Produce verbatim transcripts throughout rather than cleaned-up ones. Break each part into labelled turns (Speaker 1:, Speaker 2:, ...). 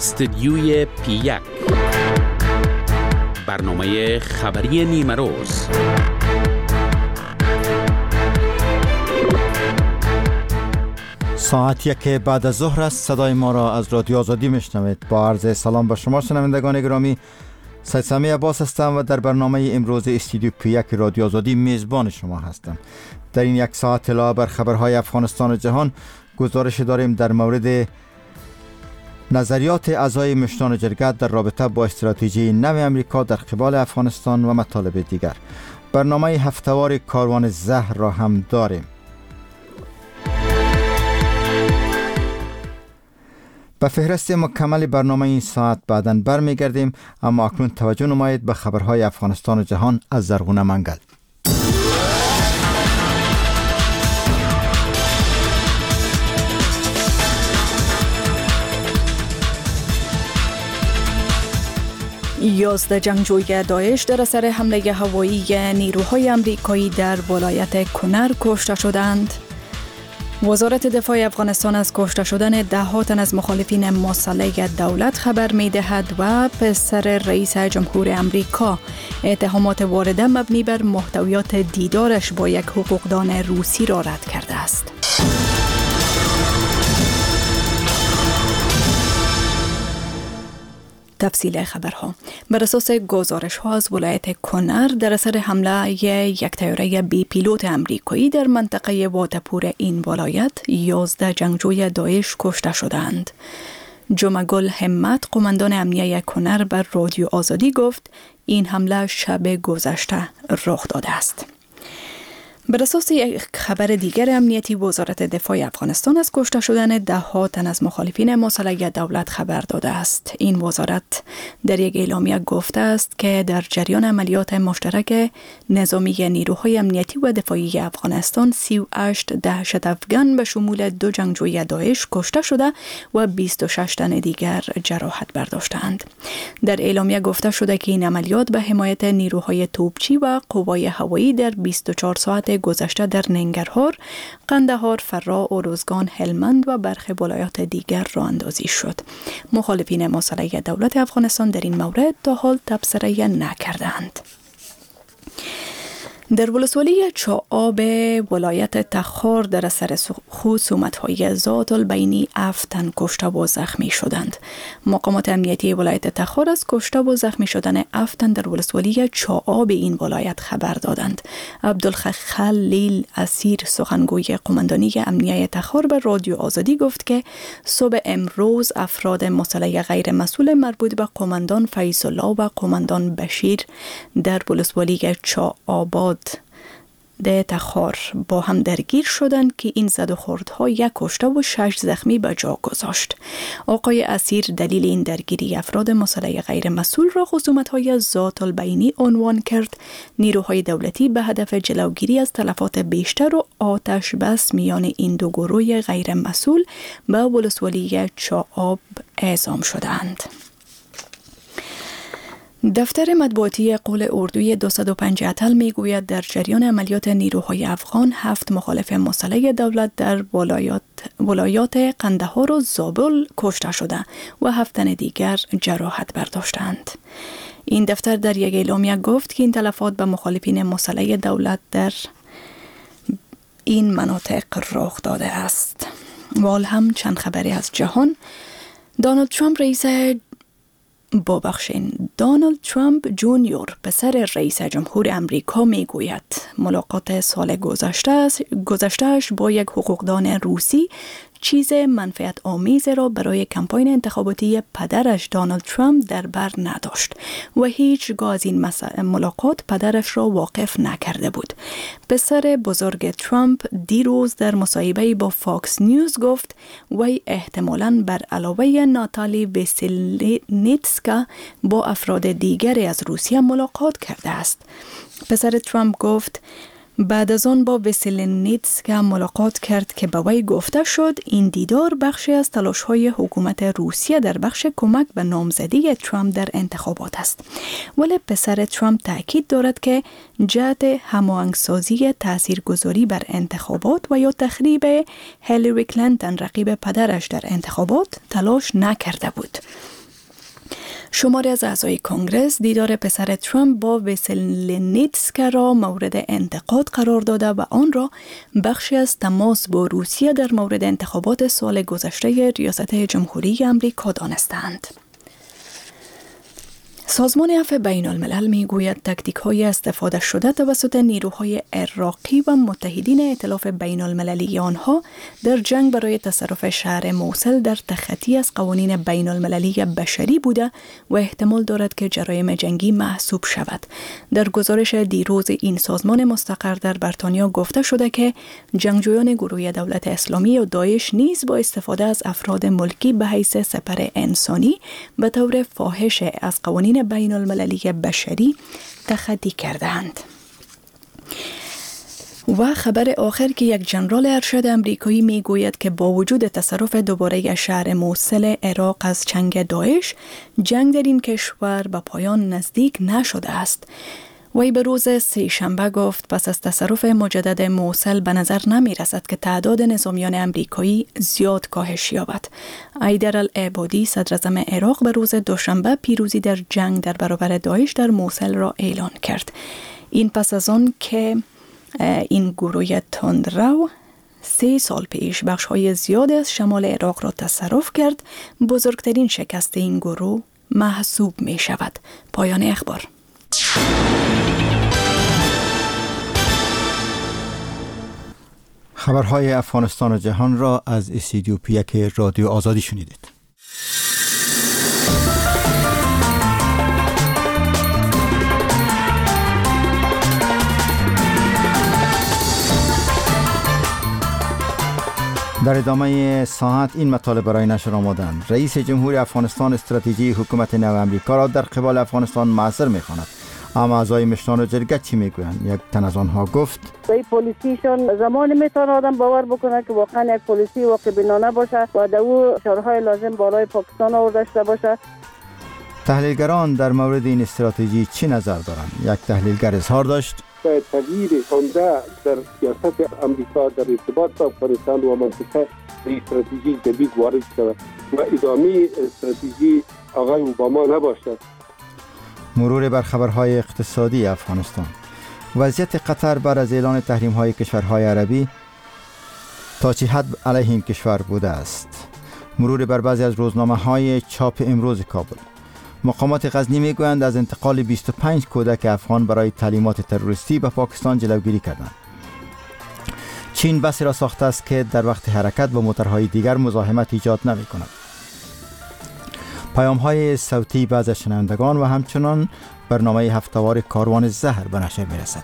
Speaker 1: استدیوی پی یک، برنامه خبری نیمه روز.
Speaker 2: ساعت یک بعد از ظهر است. صدای ما را از رادیو آزادی میشنوید. با عرض سلام به شما شنوندگان گرامی، سید سامی عباس هستم و در برنامه امروز استودیو پی یک رادیو آزادی میزبان شما هستم. در این یک ساعت علاوه بر خبرهای افغانستان و جهان، گزارش داریم در مورد نظریات اعضای مشران جرگه در رابطه با استراتژی نو امریکا در قبال افغانستان و مطالب دیگر. برنامه هفتهوار کاروان زهر را هم داریم. به فهرست مکمل برنامه این ساعت بعداً برمیگردیم، اما اکنون توجه نمایید به خبرهای افغانستان و جهان از زرغونه منگل.
Speaker 3: یازده جنگجوی داعش در اثر حمله هوایی نیروهای آمریکایی در ولایت کنر کشته شدند. وزارت دفاع افغانستان از کشته شدن ده ها تن از مخالفین مسلح دولت خبر می دهد و پسر رئیس جمهور آمریکا اتهامات وارده مبنی بر محتویات دیدارش با یک حقوقدان روسی را رد کرده است. تفصیل خبرها. بر اساس گزارش ها از ولایت کنر، در اثر حمله یک طیاره بی پیلوت آمریکایی در منطقه واتپور این ولایت، یازده جنگجوی داعش کشته شدند. جمعگل همت، قماندان امنیه کنر، بر رادیو آزادی گفت این حمله شب گذشته رخ داده است. بر اساس یک خبر دیگر امنیتی، وزارت دفاع افغانستان از کشته شدن ده ها تن از مخالفین مسلح دولت خبر داده است. این وزارت در یک اعلامیه گفته است که در جریان عملیات مشترک نظامی نیروهای امنیتی و دفاعی افغانستان، سی و هشت دهشت افغان به شمول دو جنگجوی داعش کشته شده و بیست و شش تن دیگر جراحت برداشتند. در اعلامیه گفته شده که این عملیات به حمایت نیروهای توپچی و قوای هوایی در بیست و چهار ساعت گذشته در ننگرهار، قندهار، فرا، اروزگان، هلمند و برخی ولایات دیگر راه اندازی شد. مخالفین مسلح دولت افغانستان در این مورد تا حال تبصره نکردند. در ولسوالی چاآب ولایت تخار در اثر خصومت‌های ذات البینی هفت تن کشته و زخمی شدند. مقامات امنیتی ولایت تخار از کشته و زخمی شدن هفت تن در ولسوالی چاآب این ولایت خبر دادند. عبدالخلیل اسیر، سخنگوی قماندانی امنیه تخار، به رادیو آزادی گفت که صبح امروز افراد مسلح غیر مسئول مربوط به قماندان فیض الله و قماندان بشیر در ولسوالی چاآباد ده تخار با هم درگیر شدند که این زد و خوردها یک کشته و شش زخمی به جا گذاشت. آقای اسیر دلیل این درگیری افراد مسلح غیر مسئول را خصومت‌های ذات البینی عنوان کرد. نیروهای دولتی به هدف جلوگیری از تلفات بیشتر و آتش بس میان این دو گروه غیر مسئول به ولسوالی چاآب اعزام شدند. دفتر مطبوعاتی قول اردوی دویست و پنج اتل می گوید در جریان عملیات نیروهای افغان، هفت مخالف مسلح دولت در ولایات ولایات قندهار و زابل کشته شده و هفت تن دیگر جراحت برداشتند. این دفتر در یک اعلامیه گفت که این تلفات به مخالفین مسلح دولت در این مناطق رخ داده است. وال هم چند خبری از جهان. دونالد ترامپ رئیس ببخشین دونالد ترامپ جونیور، پسر رئیس جمهور آمریکا، میگوید ملاقات سال گذشتهش با یک حقوقدان روسی چیز منفعت آمیز را برای کمپاین انتخاباتی پدرش دونالد ترامپ در بر نداشت و هیچگاه از این ملاقات پدرش را واقف نکرده بود. پسر بزرگ ترامپ دیروز در مصاحبه با فاکس نیوز گفت وی احتمالاً بر علاوه ناتالی ویسلنیتسکا با افراد دیگری از روسیه ملاقات کرده است. پسر ترامپ گفت بعد از آن با وسلنیتسک ملاقات کرد که به وی گفته شد این دیدار بخشی از تلاش‌های حکومت روسیه در بخش کمک به نامزدی ترامپ در انتخابات است. ولی پسر ترامپ تاکید دارد که جهت هماهنگسازی تاثیرگذاری بر انتخابات و یا تخریب هیلاری کلینتون رقیب پدرش در انتخابات تلاش نکرده بود. شماری از اعضای کنگرس دیدار پسر ترامپ با وسلنیتسک را مورد انتقاد قرار داده و آن را بخشی از تماس با روسیه در مورد انتخابات سال گذشته ریاست جمهوری امریکا دانستند. سازمان عفو بین الملل می گوید تکتیک های استفاده شده توسط نیروهای عراقی و متحدین ائتلاف بین المللی آنها در جنگ برای تصرف شهر موصل در تخطی از قوانین بین المللی بشری بوده و احتمال دارد که جرایم جنگی محسوب شود. در گزارش دیروز این سازمان مستقر در بریتانیا گفته شده که جنگجویان گروه دولت اسلامی و داعش نیز با استفاده از افراد ملکی به حیث سپر انسانی به طور فاحش از قوانین بین المللی بشری تخطی کردند. و خبر آخر که یک ژنرال ارشد امریکایی می گوید که با وجود تصرف دوباره شهر موصل عراق از چنگ داعش، جنگ در این کشور به پایان نزدیک نشده است. وی به روز سه شنبه گفت پس از تصرف مجدد موصل به نظر نمی رسد که تعداد نظامیان امریکایی زیاد کاهش یابد. ایدر العبادی صدر اعظم عراق به روز دوشنبه پیروزی در جنگ در برابر داعش در موصل را اعلان کرد. این پس از آن که این گروه تندرو سه سال پیش بخش‌های زیاد از شمال عراق را تصرف کرد، بزرگترین شکست این گروه محسوب می شود. پایان اخبار.
Speaker 2: خبرهای افغانستان و جهان را از استودیو پیک رادیو آزادی شنیدید. در ادامه ساعت این مطالب برای نشر آمدند. رئیس جمهور افغانستان استراتژی حکومت نو امریکا را در قبال افغانستان معذر می‌خواند. اما اعضای مشتان و جرگه چی میگویند؟ یک تن از آنها گفت
Speaker 4: این پلیسیشون زمانی میتونه آدم باور بکنه که واقعا یک پلیسی واقع بینانه باشه و در او شرحای لازم بالای پاکستان آورده شده باشه.
Speaker 2: تحلیلگران در مورد این استراتژی چی نظر دارند؟ یک تحلیلگر اظهار داشت
Speaker 5: تغییر عمده در سیاست امریکا در ارتباط با افغانستان و منطقه به استراتژی جدید وارد شود و ادامه استراتژی آقای اوباما نباشد.
Speaker 2: مرور بر خبرهای اقتصادی افغانستان. وضعیت قطر بعد از اعلان تحریم‌های کشورهای عربی تا چه حد علیه این کشور بوده است. مرور بر بعضی از روزنامه‌های چاپ امروز کابل. مقامات غزنی میگویند از انتقال بیست و پنج کودک افغان برای تعلیمات تروریستی به پاکستان جلوگیری کردند. چین بسی را ساخته است که در وقت حرکت با موترهای دیگر مزاحمت ایجاد نمی‌کند. پیام‌های صوتی بعض از شنوندگان و همچنان برنامه هفته‌وار کاروان زهر به نشر می‌رسد.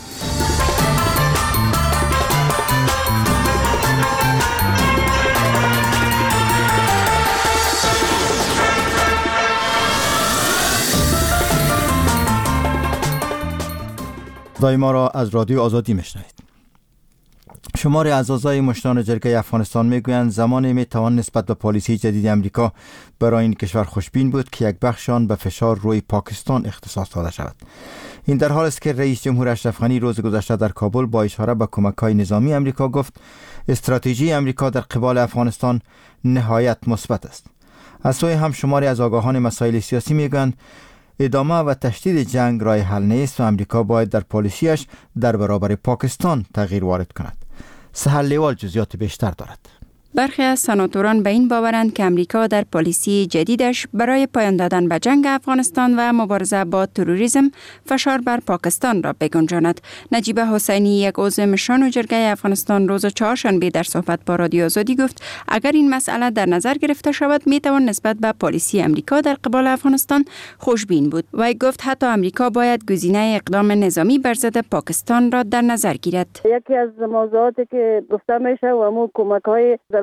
Speaker 2: صدای ما را از رادیو آزادی میشنوید. شمار از اعضای مشتان جرگه افغانستان میگویند زمانی میتوان نسبت به پالیسی جدید امریکا برای این کشور خوشبین بود که یک بخش آن به فشار روی پاکستان اختصاص داده شود. این در حالی است که رئیس جمهور اشرف غنی روز گذشته در کابل با اشاره به کمک‌های نظامی امریکا گفت استراتژی امریکا در قبال افغانستان نهایت مثبت است. از سوی هم شماری از آگاهان مسائل سیاسی میگویند ادامه و تشدید جنگ راه حل نیست و امریکا باید در پالیسیش در برابر پاکستان تغییر وارد کند. سهر لیوال جزئیات بیشتر دارد.
Speaker 6: برخی از سناتوران به این باورند که امریکا در پالیسی جدیدش برای پایان دادن به جنگ افغانستان و مبارزه با تروریسم فشار بر پاکستان را بگنجاند. نجیب حسینی، یک عضو مشران و جرگه افغانستان، روز چهارشنبه در صحبت با رادیو آزادی گفت اگر این مسئله در نظر گرفته شود میتوان نسبت به پالیسی امریکا در قبال افغانستان خوشبین بود. وی گفت حتی امریکا باید گزینه اقدام نظامی بر ضد پاکستان را در نظر گیرد.
Speaker 4: یکی از موضوعاتی که گفته میشه و مو کمک‌های در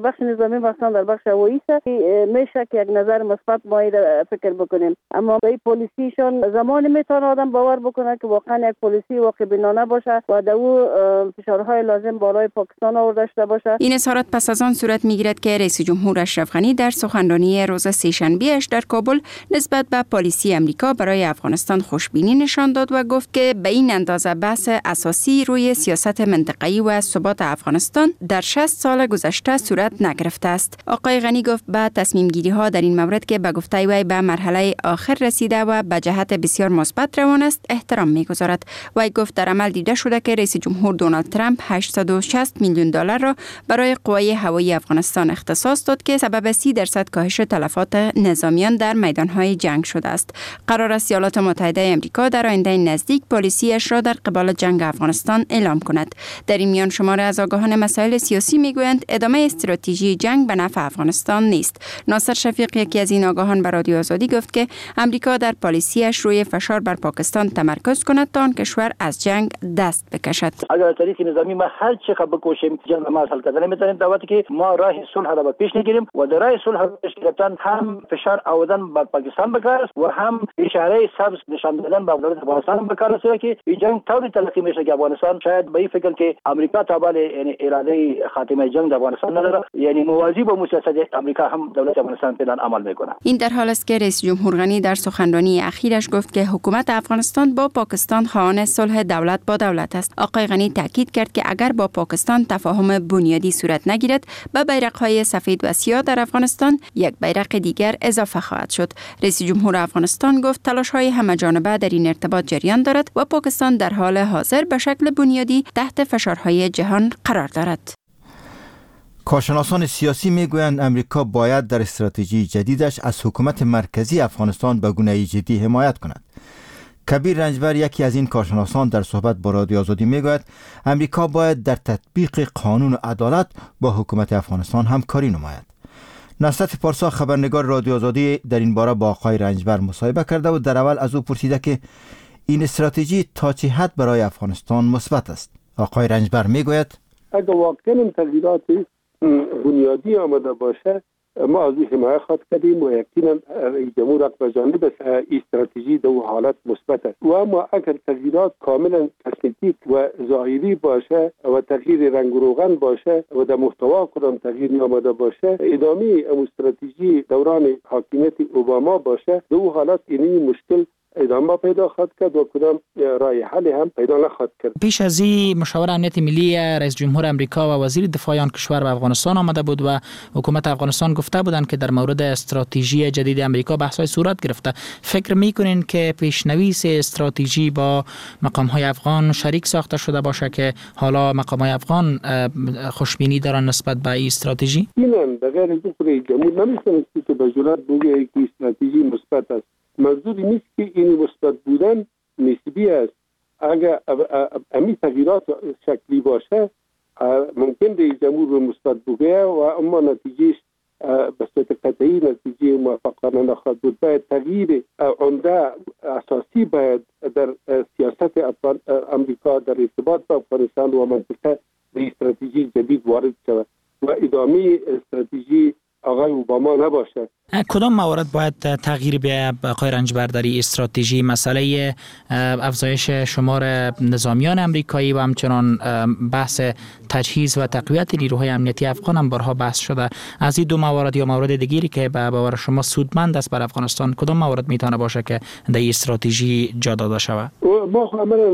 Speaker 4: بخش نظامی مثلا در بخش هوایی است میشه که یک نظر مثبت ما فکر بکنیم، اما به پلیسیشون زمان میتونه آدم باور بکنه که واقعا یک پلیسی واقع بینانه باشه و در او فشارهای لازم بالای پاکستان آورده شده باشه.
Speaker 6: این اظهارات پس از آن صورت میگیرد که رئیس جمهور اشرف غنی در سخنرانی روز سه‌شنبه‌اش در کابل نسبت به پالیسی امریکا برای افغانستان خوشبینی نشان داد و گفت که به این اندازه بحث اساسی روی سیاست منطقه‌ای و ثبات افغانستان در شصت سال گذشته صورت نگرفته است. آقای غنی گفت به تصمیم گیری ها در این مورد که به گفته وی به مرحله آخر رسیده و به جهت بسیار مثبت روان است احترام می‌گذارد. وی گفت در عمل دیده شده که رئیس جمهور دونالد ترامپ هشتصد و شصت میلیون دلار را برای قوای هوایی افغانستان اختصاص داد که سبب سی درصد کاهش تلفات نظامیان در میدان‌های جنگ شده است. قرار است ایالات متحده آمریکا در آینده نزدیک پالیسیش را در قبال جنگ افغانستان اعلام کند. در این میان شماره از آگاهان مسائل سیاسی میگویند ادامه استراتژی جنگ به نفع افغانستان نیست. ناصر شفیق یکی از این آگاهان به رادیو آزادی گفت که امریکا در پالیسیش روی فشار بر پاکستان تمرکز کند تا آن کشور از جنگ دست بکشد.
Speaker 7: اگر از طریق نظامی ما هر چقدر بکوشیم جنگ ما حل کردن نمیتونیم، دعوتی که ما راه صلح را پیش نگیریم و در راه صلح پیش گرفتن هم فشار آوردن بر پاکستان بکار و هم اشاره سبز نشان دادن به دولت افغانستان بکار است که این جنگ طوری تلقی میشه که افغانستان شاید به این فکر که امریکا تابع یعنی اراده خاتمه جنگ در افغانستان نداره، یعنی موازی با سیاست امریکا هم دولت افغانستان پیدا عمل میکنه.
Speaker 6: این در حال است که رئیس جمهور غنی در سخنرانی اخیرش گفت که حکومت افغانستان با پاکستان خواهان صلح دولت با دولت است. آقای غنی تاکید کرد که اگر با پاکستان تفاهم بنیادی صورت نگیرد به بیرق‌های سفید و سیاه در افغانستان یک بیرق دیگر اضافه خواهد شد. رئیس جمهور افغانستان گفت تلاش‌های همه‌جانبه در این ارتباط جریان دارد و پاکستان در حال حاضر به شکل بنیادی تحت فشارهای جهان قرار دارد.
Speaker 2: کارشناسان سیاسی میگویند امریکا باید در استراتژی جدیدش از حکومت مرکزی افغانستان به گونه جدی حمایت کند. کبیر رنجبر یکی از این کارشناسان در صحبت با رادیو آزادی میگوید امریکا باید در تطبیق قانون و عدالت با حکومت افغانستان همکاری نماید. نصرت پارسا خبرنگار رادیو آزادی در این باره با آقای رنجبر مصاحبه کرده و در اول از او پرسیده که این استراتژی تا چه حد برای افغانستان مثبت است. آقای رنجبر میگوید
Speaker 5: اگر واقعا تغییرات بنیادی آمده باشه ما از این حمایت خواهد کردیم و یقینا رئیس جمهور از جانب استراتژی در حالت مثبت است. و اما اگر تغییرات کاملا کسمتیک و ظاهری باشه و تغییر رنگ و روغن باشه و در محتوا کدام تغییر آمده باشه ادامه استراتژی دوران حاکمیت اوباما باشه در حالت این مشکل ادامه پیدا خواهد کرد و کدام راه حل هم پیدا نخواهد کرد.
Speaker 8: پیش از این مشاور امنیت ملی رئیس جمهور امریکا و وزیر دفاع آن کشور به افغانستان آمده بود و حکومت افغانستان گفته بودند که در مورد استراتژی جدید امریکا بحث‌های صورت گرفته. فکر می‌کنین که پیش‌نویس استراتژی با مقام‌های افغان شریک ساخته شده باشه که حالا مقام‌های افغان خوشبینی دارن نسبت به این استراتژی؟
Speaker 5: اینم به غیر از رئیس جمهور نمی‌تونه که به جرات بگه که استراتژی مثبت است. منظوری نیست که این مثبت بودن نسبی است. اگر امی تغییرات شکلی باشه ممکن رئیس جمهور مثبت بگه و اما نتیجهش به صورت قطعی نتیجه موفقانه نخواهد بود. باید تغییر عمده اساسی باید در سیاست امریکا در ارتباط با افغانستان و منطقه به استراتژی جدید وارد شود و ادامه استراتژی آقای اوباما نباشه.
Speaker 8: کدام موارد باید تغییر بیاید آقای رنجبر در این استراتژی؟ مسئله افزایش شمار نظامیان امریکایی و همچنان بحث تجهیز و تقویت نیروهای امنیتی افغان هم بارها بحث شده. از این دو موارد یا موارد دیگری که به باور شما سودمند است بر افغانستان کدام موارد میتونه باشه که در این استراتژی جا داده شود؟
Speaker 5: ما عملاً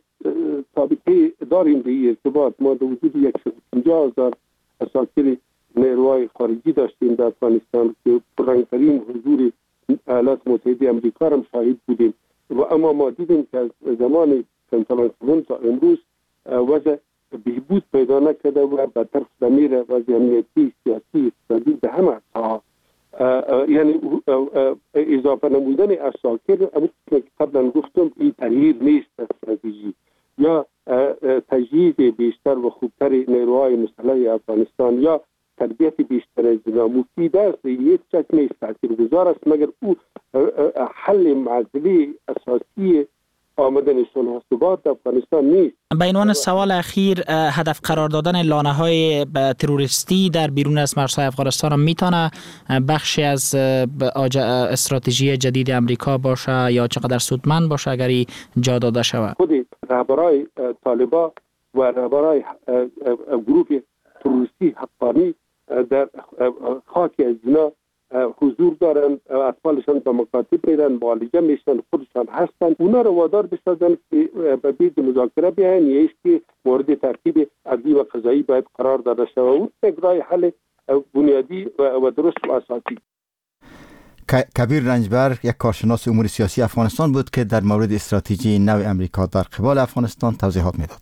Speaker 5: سابقه داریم در این ارتباط. ما در حدود صد و پنجاه هزار اساکر نیروهای خارجی داشتیم در افغانستان که پررنگ‌ترین حضور ایالات متحده آمریکا را شاهد بودیم و اما ما دیدیم که از زمان کنفرانس تا امروز وضع بهبود پیدا نکرده و به طرف دمیر وضع امنیتی سیاسی اقتصادی به همه ساحات یعنی اضافه نمودن اساکر که قبلا گفتم این تغییر نیست استراتژی یا تجهیز بیشتر و خوبتر نیروهای مسلح افغانستان یا تربیت بیشتر از مفید است یک چک نیست تاثیرگذار است مگر او حل معضله اساسی آمدن صلح و ثبات در افغانستان نیست.
Speaker 8: به عنوان سوال اخیر، هدف قرار دادن لانه‌های تروریستی در بیرون از مرزهای افغانستان میتونه بخشی از استراتژی جدید امریکا باشه یا چقدر سودمند باشه اگر جا داده شود؟
Speaker 5: خود رهبرای طالبان و رهبرای گروه تروریستی حقانی در خاک از اینا حضور دارن، اطفالشان به مکاتب میرن، معالجه میشن، خودشان هستن. اونا رو وادار بسازن که به بیت مذاکره بیاین، یا است که مورد ترتیب عدلی و قضایی باید قرار داده شود. اون یک راه حل بنیادی و درست و اساسی.
Speaker 2: کبیر رنجبر، یک کارشناس امور سیاسی افغانستان بود که در مورد استراتژی نو امریکا در قبال افغانستان توضیحات میداد.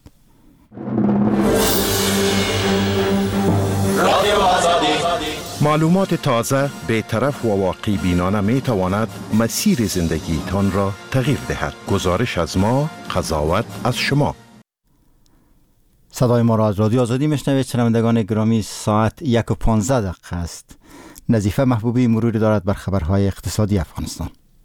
Speaker 9: معلومات تازه، بی‌طرف و واقعی بینانه می تواند مسیر زندگی تان را تغییر دهد. گزارش از ما، قضاوت از شما.
Speaker 2: صدای ما را از رادیو آزادی میشنوید. شنوندگان گرامی، ساعت یک و پانزده دقیقه است. نظیفه محبوبی مروری دارد بر خبرهای اقتصادی افغانستان.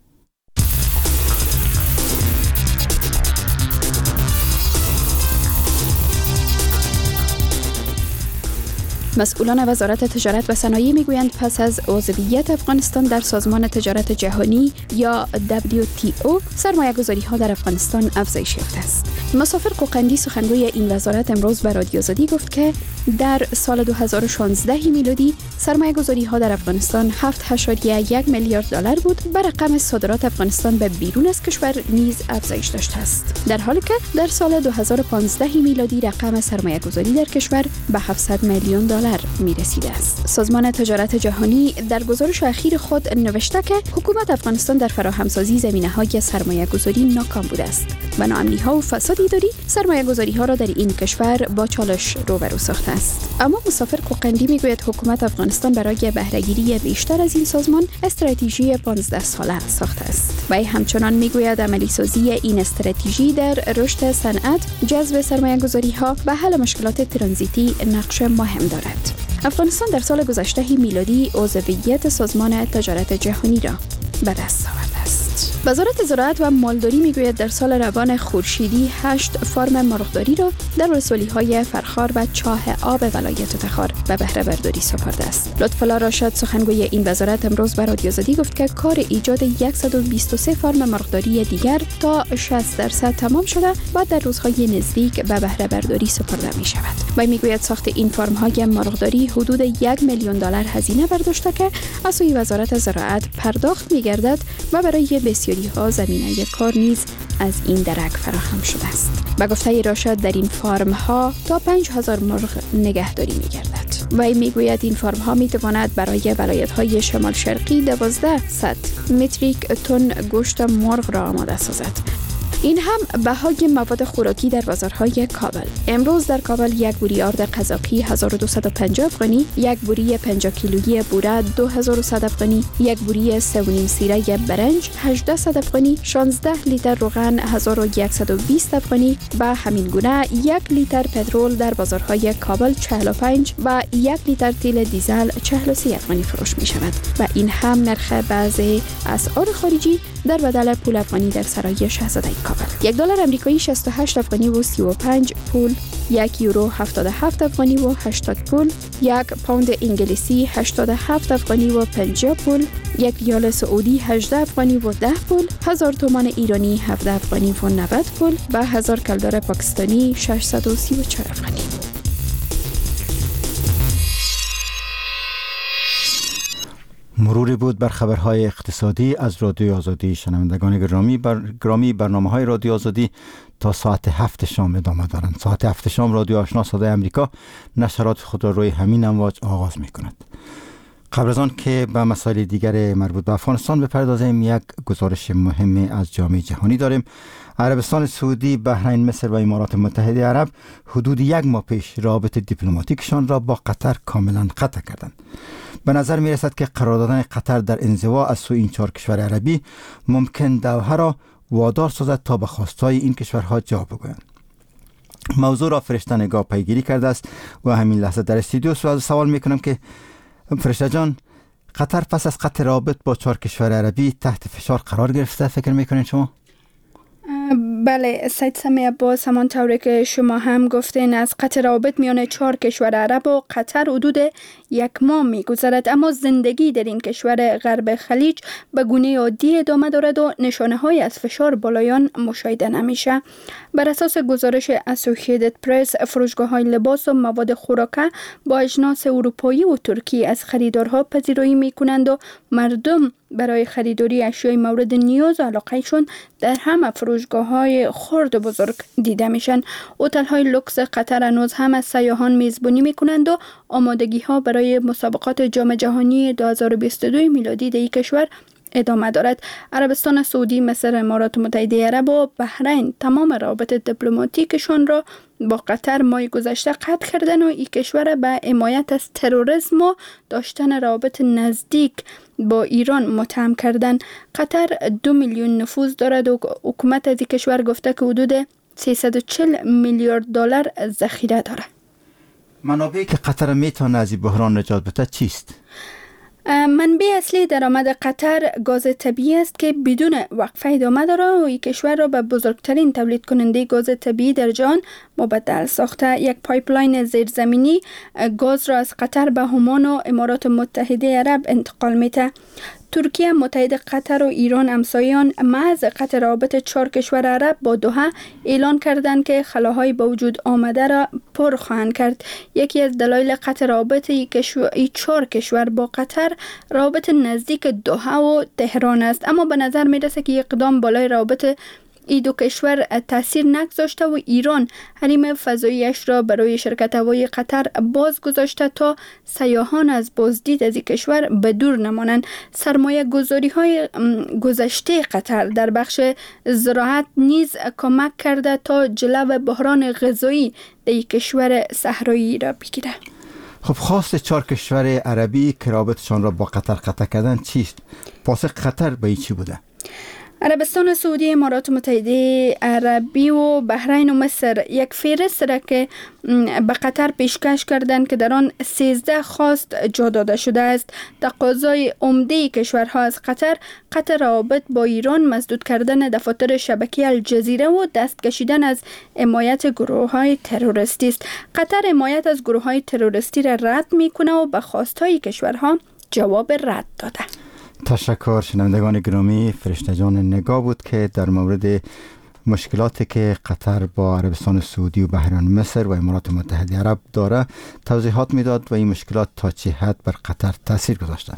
Speaker 10: مسئولان وزارت تجارت و صنایع میگویند پس از عضویت افغانستان در سازمان تجارت جهانی یا دبلیو تی او سرمایه‌گذاری ها در افغانستان افزایش یافته است. مسافر قوقندی سخنگوی این وزارت امروز به رادیو آزادی گفت که در سال دو هزار و شانزده میلادی سرمایه‌گذاری ها در افغانستان هفت ممیز یک میلیارد دلار بود. بر رقم صادرات افغانستان به بیرون از کشور نیز افزایش داشته است، در حالی که در سال دو هزار و پانزده میلادی رقم سرمایه‌گذاری در کشور به هفتصد میلیون دلار می رسیده است. سازمان تجارت جهانی در گزارش اخیر خود نوشته که حکومت افغانستان در فراهمسازی زمینه‌های سرمایه‌گذاری ناکام بوده است و ناامنی‌ها و فساد اداری سرمایه‌گذاری‌ها را در این کشور با چالش روبرو ساخته است. اما مسافر قوقندی میگوید حکومت افغانستان برای بهره‌گیری بیشتر از این سازمان استراتژی پانزده ساله ساخته است. و همچنان میگوید عملی سازی این استراتژی در رشد صنعت، جذب سرمایه‌گذاری‌ها و حل مشکلات ترانزیتی نقش مهم دارد. افغانستان در سال گذشته میلادی عضویت سازمان تجارت جهانی را به دست آورده است. وزارت زراعت و مالداری میگوید در سال روان خورشیدی هشت فارم مرغداری را در ولسوالی‌های فرخار و چاه آب ولایت تخار به بهره برداری سپرده است. لطف‌الله راشد سخنگوی این وزارت امروز به رادیو آزادی گفت که کار ایجاد صد و بیست و سه فارم مرغداری دیگر تا شصت درصد تمام شده و در روزهای نزدیک به بهره برداری سپرده می شود. و میگوید ساخت این فارم‌های مرغداری حدود یک میلیون دلار هزینه برداشته که از سوی وزارت زراعت پرداخت می‌گردد و برای بسیاری ها زمینه کار نیز از این درک فراهم شده است. به گفته راشد در این فارم ها تا پنج هزار مرغ نگهداری می گردد. و این می گوید این فارم ها می تواند برای ولایت های شمال شرقی دوازده متریک تن گوشت مرغ را آماده سازد. این هم بهای مواد خوراکی در بازارهای کابل. امروز در کابل یک بوری آرد قزاقی هزار و دویست و پنجاه افغانی، یک بوری پنجاه کیلویی بوره دو هزار و صد افغانی، یک بوری سه و نیم سیره برنج هجده افغانی، شانزده لیتر روغن هزار و صد و بیست افغانی و همین گونه یک لیتر پترول در بازارهای کابل چهل و پنج و یک لیتر تیل دیزل چهل و سه افغانی فروش می شود. و این هم نرخ بعضی اسعار خارجی در بدل پول افغانی در سرای شاهزاده کابل. یک دلار آمریکایی شصت و هشت افغانی و سی و پنج پول، یک یورو هفتاد و هفت افغانی و هشتاد پول، یک پوند انگلیسی هشتاد و هفت افغانی و پنجاه پول، یک ریال سعودی هجده افغانی و ده پول، هزار تومان ایرانی هفده افغانی و نود پول و هزار کلدار پاکستانی ششصد و سی و چهار افغانی.
Speaker 2: مروری بود بر خبرهای اقتصادی از رادیو آزادی. شنوندگان گرامی بر گرامی برنامه‌های رادیو آزادی تا ساعت هفت شام ادامه دارند. ساعت هفت شام رادیو آشنا صدای امریکا نشرات خود را روی همین امواج آغاز می‌کند. قبل از آن که به مسائل دیگر مربوط به افغانستان بپردازیم، یک گزارش مهم از جامعه جهانی داریم. عربستان سعودی، بحرین، مصر و امارات متحده عرب حدود یک ماه پیش رابط دیپلماتیکشان را با قطر کاملا قطع کردند. به نظر می رسد که قرار دادن قطر در انزوا از سوی این چهار کشور عربی ممکن دوحه را وادار سازد تا به خواستهای این کشورها جواب بگویند. موضوع را فرشته نگاه پیگیری کرده است و همین لحظه در استودیو سوال می کنم که فرشته جان، قطر پس از قطع رابط با چهار کشور عربی تحت فشار قرار گرفته، فکر می کنید شما؟
Speaker 10: بله سید سمی عباس، همانطور که شما هم گفتین از قطع روابط میان چهار کشور عرب و قطر حدود یک ماه می گذرد، اما زندگی در این کشور غرب خلیج به گونه عادی ادامه دارد و نشانه های از فشار بالایان مشاهده نمیشه. بر اساس گزارش اسوسییتد پرس، فروشگاه های لباس و مواد خوراکه با اجناس اروپایی و ترکی از خریدارها پذیرایی می کنند و مردم برای خریداری اشیای مورد نیاز و علاقهشون در همه فروشگاه های خرد و بزرگ دیده میشن. هتل های لوکس قطر هنوز هم از سیاحان میزبانی میکنند و آمادگی ها برای مسابقات جام جهانی دو هزار و بیست و دو میلادی در این کشور ادامه دارد. عربستان سعودی، مصر، امارات متحده عرب و بحرین تمام روابط دیپلماتیکشان را با قطر ماه گذشته قطع کردن و این کشور به حمایت از تروریسم و داشتن روابط نزدیک با ایران متهم کردن. قطر دو میلیون نفوذ دارد و حکومت از این کشور گفته که حدود سیصد و چهل میلیارد دلار ذخیره دارد.
Speaker 2: منابعی که قطر میتونه از این بحران نجات بده چیست؟
Speaker 10: منبع اصلی درآمد قطر گاز طبیعی است که بدون وقفه ادامه دارد و این کشور را به بزرگترین تولید کننده گاز طبیعی در جهان مبدل ساخته. یک پایپلاین زیرزمینی گاز را از قطر به عمان و امارات متحده عرب انتقال میده. ترکیه، متحد قطر و ایران همسایان محض قطع روابط چهار کشور عرب با دوحه اعلان کردند که خلاهای با وجود آمده را پر خواهند کرد. یکی از دلایل قطع روابط ای چهار کشور با قطر روابط نزدیک دوحه و تهران است، اما به نظر می رسد که اقدام بالای روابط ای دو کشور تاثیر نگذاشته و ایران حریم فضاییش را برای شرکت هوایی قطر باز گذاشته تا سیاحان از بازدید از این کشور به دور نمانند. سرمایه گذاری های گذشته قطر در بخش زراعت نیز کمک کرده تا جلو بحران غذایی در این کشور صحرایی را بگیره.
Speaker 2: خب خواست چهار کشور عربی که رابطشان را با قطر قطع کردن چیست؟ پاسخ قطر به این چی بوده؟
Speaker 10: عربستان سعودی، امارات متحده عربی و بحرین و مصر یک فهرست را که به قطر پیشکش کردند که در آن سیزده خواست جا داده شده است. تقاضای عمده کشورها از قطر قطع روابط با ایران، مسدود کردن دفاتر شبکه الجزیره و دست کشیدن از حمایت گروه‌های تروریستی است. قطر حمایت از گروه‌های تروریستی را رد می‌کند و به خواست‌های کشورها جواب رد داده.
Speaker 2: تشکر. شنوندگان گرامی، فرشته جان نگاه بود که در مورد مشکلاتی که قطر با عربستان سعودی و بحرین مصر و امارات متحده عرب داره توضیحات میداد و این مشکلات تا چه حد بر قطر تاثیر گذاشتند.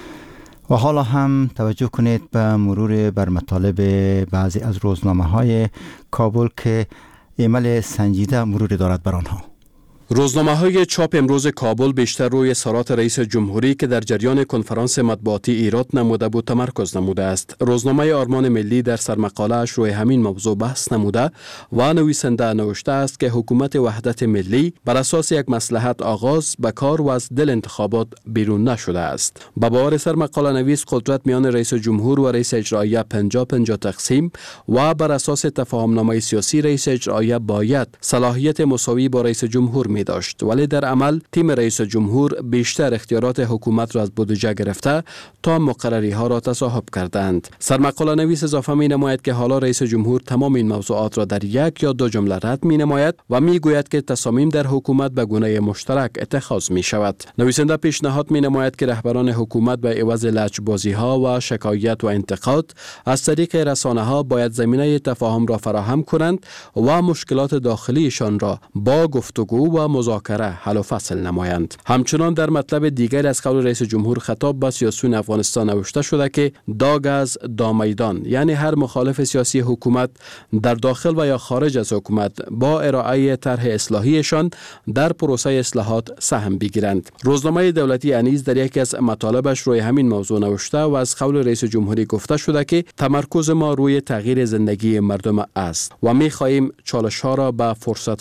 Speaker 2: و حالا هم توجه کنید به مرور بر مطالب بعضی از روزنامه های کابل که عمل سنجیده مرور دارد بر آنها.
Speaker 11: روزنامه های چاپ امروز کابل بیشتر روی اظهارات رئیس جمهوری که در جریان کنفرانس مطبوعاتی ایراد نموده بود تمرکز نموده است. روزنامه آرمان ملی در سرمقاله‌اش روی همین موضوع بحث نموده و نویسنده نوشته است که حکومت وحدت ملی بر اساس یک مصلحت آغاز به کار و از دل انتخابات بیرون نشده است. به باور سرمقاله نویس، قدرت میان رئیس جمهور و رئیس اجراییه پنجاه پنجاه تقسیم و بر اساس تفاهمنامه سیاسی رئیس اجراییه باید صلاحیت مساوی با رئیس جمهور می داشت، ولی در عمل تیم رئیس جمهور بیشتر اختیارات حکومت را از بودجه گرفته تا مقرری ها را تصاحب کردند. سرمقاله نویس اضافه می نماید که حالا رئیس جمهور تمام این موضوعات را در یک یا دو جمله رد می نماید و می گوید که تصامیم در حکومت به گونه مشترک اتخاذ می شود. نویسنده پیشنهاد می نماید که رهبران حکومت به عوض لجبازی ها و شکایت و انتقاد از طریق رسانه ها باید زمینه تفاهم را فراهم کنند و مشکلات داخلیشان را با گفتگو و مذاکره حل و فصل نمایند. همچنان در مطلب دیگر از قول رئیس جمهور خطاب به سیاسیون افغانستان نوشته شده که داگ از دامیدان، یعنی هر مخالف سیاسی حکومت در داخل و یا خارج از حکومت با ارائه طرح اصلاحیشان در پروسه اصلاحات سهم بگیرند. روزنامه دولتی انیس در یکی از مطالبش روی همین موضوع نوشته و از قول رئیس جمهوری گفته شده که تمرکز ما روی تغییر زندگی مردم است و می خواهیم چالش ها را به فرصت ها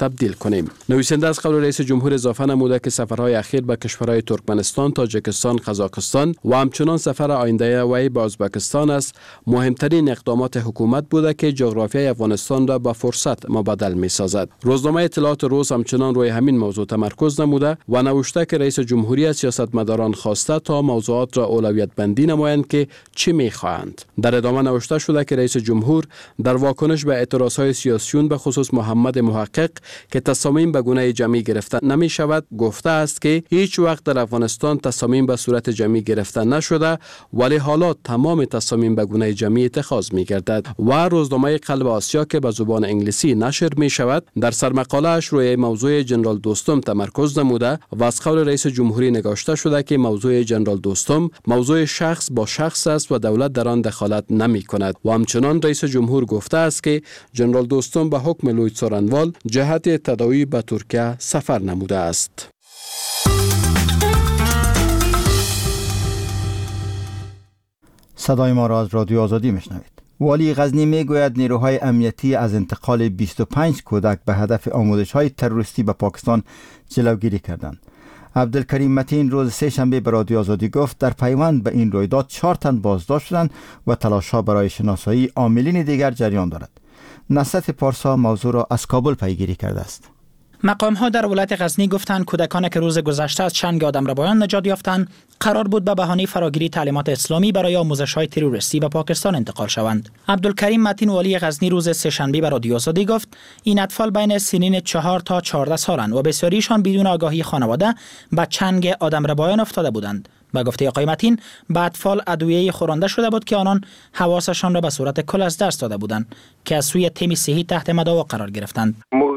Speaker 11: تبدیل کنیم. نویسنده از قول رئیس جمهور اضافه نموده که سفرهای اخیر به کشورهای ترکمنستان، تاجیکستان، قزاقستان و همچنان سفر آینده وی به ازبکستان است مهمترین اقدامات حکومت بوده که جغرافیای افغانستان را به فرصت مبادل می سازد. روزنامه اطلاعات روز همچنان روی همین موضوع تمرکز نموده و نوشته که رئیس جمهوری از سیاستمداران خواسته تا موضوعات را اولویت بندی نمایند که چی می خواهند. در ادامه نوشته شده که رئیس جمهور در واکنش به اعتراضهای سیاسیون به خصوص محمد محقق که تصامیم به گونه جمعی گرفته نمی شود گفته است که هیچ وقت در افغانستان تصامیم به صورت جمعی گرفته نشده ولی حالا تمام تصامیم به گونه جمعی اتخاذ می گردد. و روزنامه قلب آسیا که به زبان انگلیسی نشر می شود در سرمقاله اش روی موضوع جنرال دوستم تمرکز نموده و از قول رئیس جمهوری نگاشته شده که موضوع جنرال دوستم موضوع شخص با شخص است و دولت در آن دخالت نمی کند. و همچنان رئیس جمهور گفته است که جنرال دوستم به حکم لوید سورنوال جهت تداوی به ترکیه سفر نموده است.
Speaker 2: صدای ما را از رادیو آزادی میشنوید. والی غزنی میگوید نیروهای امنیتی از انتقال بیست و پنج کودک به هدف آموزش‌های تروریستی به پاکستان جلوگیری کردند. عبدالکریم متین روز سه شنبه به رادیو آزادی گفت در پیوند به این رویداد چهار تن بازداشت شدند و تلاش‌ها برای شناسایی عاملین دیگر جریان دارد. نصرت پارسا موضوع را از کابل پیگیری کرده است.
Speaker 8: مقام ها در ولایت غزنی گفتند کودکانی که روز گذشته از چنگ آدمربایان نجات یافتند قرار بود به بهانه فراگیری تعلیمات اسلامی برای آموزش‌های تروریستی به پاکستان انتقال شوند. عبدالکریم متین والی غزنی روز سه شنبه به رادیو آزادی گفت این اطفال بین سنین چهار تا چهارده سالند و بسیاریشان بدون آگاهی خانواده به چنگ آدمربایان افتاده بودند. با گفته آقای متین به اطفال ادویه خورانده شده بود که آنان حواسشان را به صورت کل از دست داده بودند که از سوی تیم صحی تحت مداوا قرار گرفتند.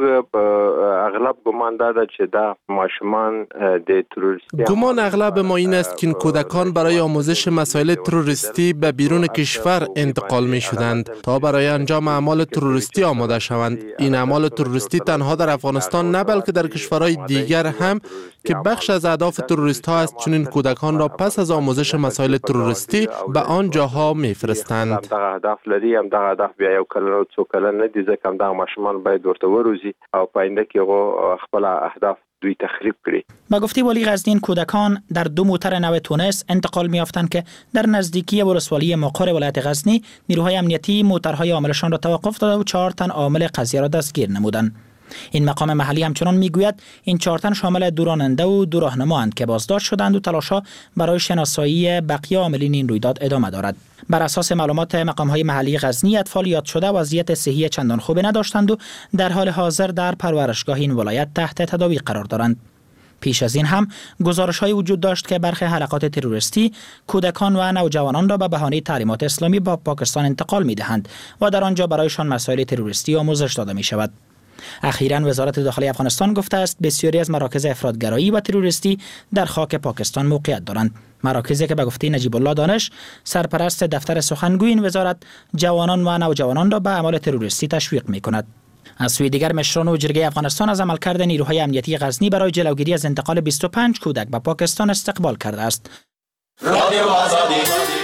Speaker 12: اغلب گمان داده چه ده ماشومان د تروریستی
Speaker 13: گمان اغلب ما این است که این کودکان برای آموزش مسائل تروریستی به بیرون کشور انتقال می شدند تا برای انجام اعمال تروریستی آماده شوند. این اعمال تروریستی تنها در افغانستان نه بلکه در کشورهای دیگر هم که بخش از اهداف تروریست ها است چون این کودکان را پس از آموزش مسائل تروریستی به آن جاها میفرستند.
Speaker 12: دغه اهداف لري هم دغه اهداف بیا یو کله او څو کله نه دي ځکه هم دغه ماشومان باید ورته وروزي او پاینده کې هغه خپل اهداف دوی تخریب کړي.
Speaker 8: با گفته والی غزنی کودکان در دو موتر نو تونس انتقال می‌یافتند که در نزدیکی ولسوالی مقر ولایت غزنی نیروهای امنیتی موترهای عاملشان را توقف داده و چهار تن عامل قضیه را دستگیر نمودند. این مقام محلی همچنان میگوید این چهار تن شامل دو راننده و دو راهنمااند که بازداشت شدند و تلاش‌ها برای شناسایی بقیه عاملین این رویداد ادامه دارد. بر اساس معلومات مقام‌های محلی غزنی اطفال یاد شده وضعیت صحی چندان خوبی نداشتند و در حال حاضر در پرورشگاه این ولایت تحت تداوی قرار دارند. پیش از این هم گزارش‌های وجود داشت که برخی حلقات تروریستی کودکان و نوجوانان را به بهانه تعلیمات اسلامی با پاکستان انتقال می‌دهند و در آنجا برایشان مسائل تروریستی آموزش داده می‌شود. اخیراً وزارت داخلی افغانستان گفته است بسیاری از مراکز افراطگرایی و تروریستی در خاک پاکستان موقعیت دارند. مراکزی که به گفته نجیب الله دانش سرپرست دفتر سخنگوی این وزارت جوانان و نوجوانان را به اعمال تروریستی تشویق می‌کند. از سوی دیگر مشران و جرگه افغانستان از عملکرد نیروهای امنیتی غزنی برای جلوگیری از انتقال بیست و پنج کودک به پاکستان استقبال کرده است. رادیو آزادی.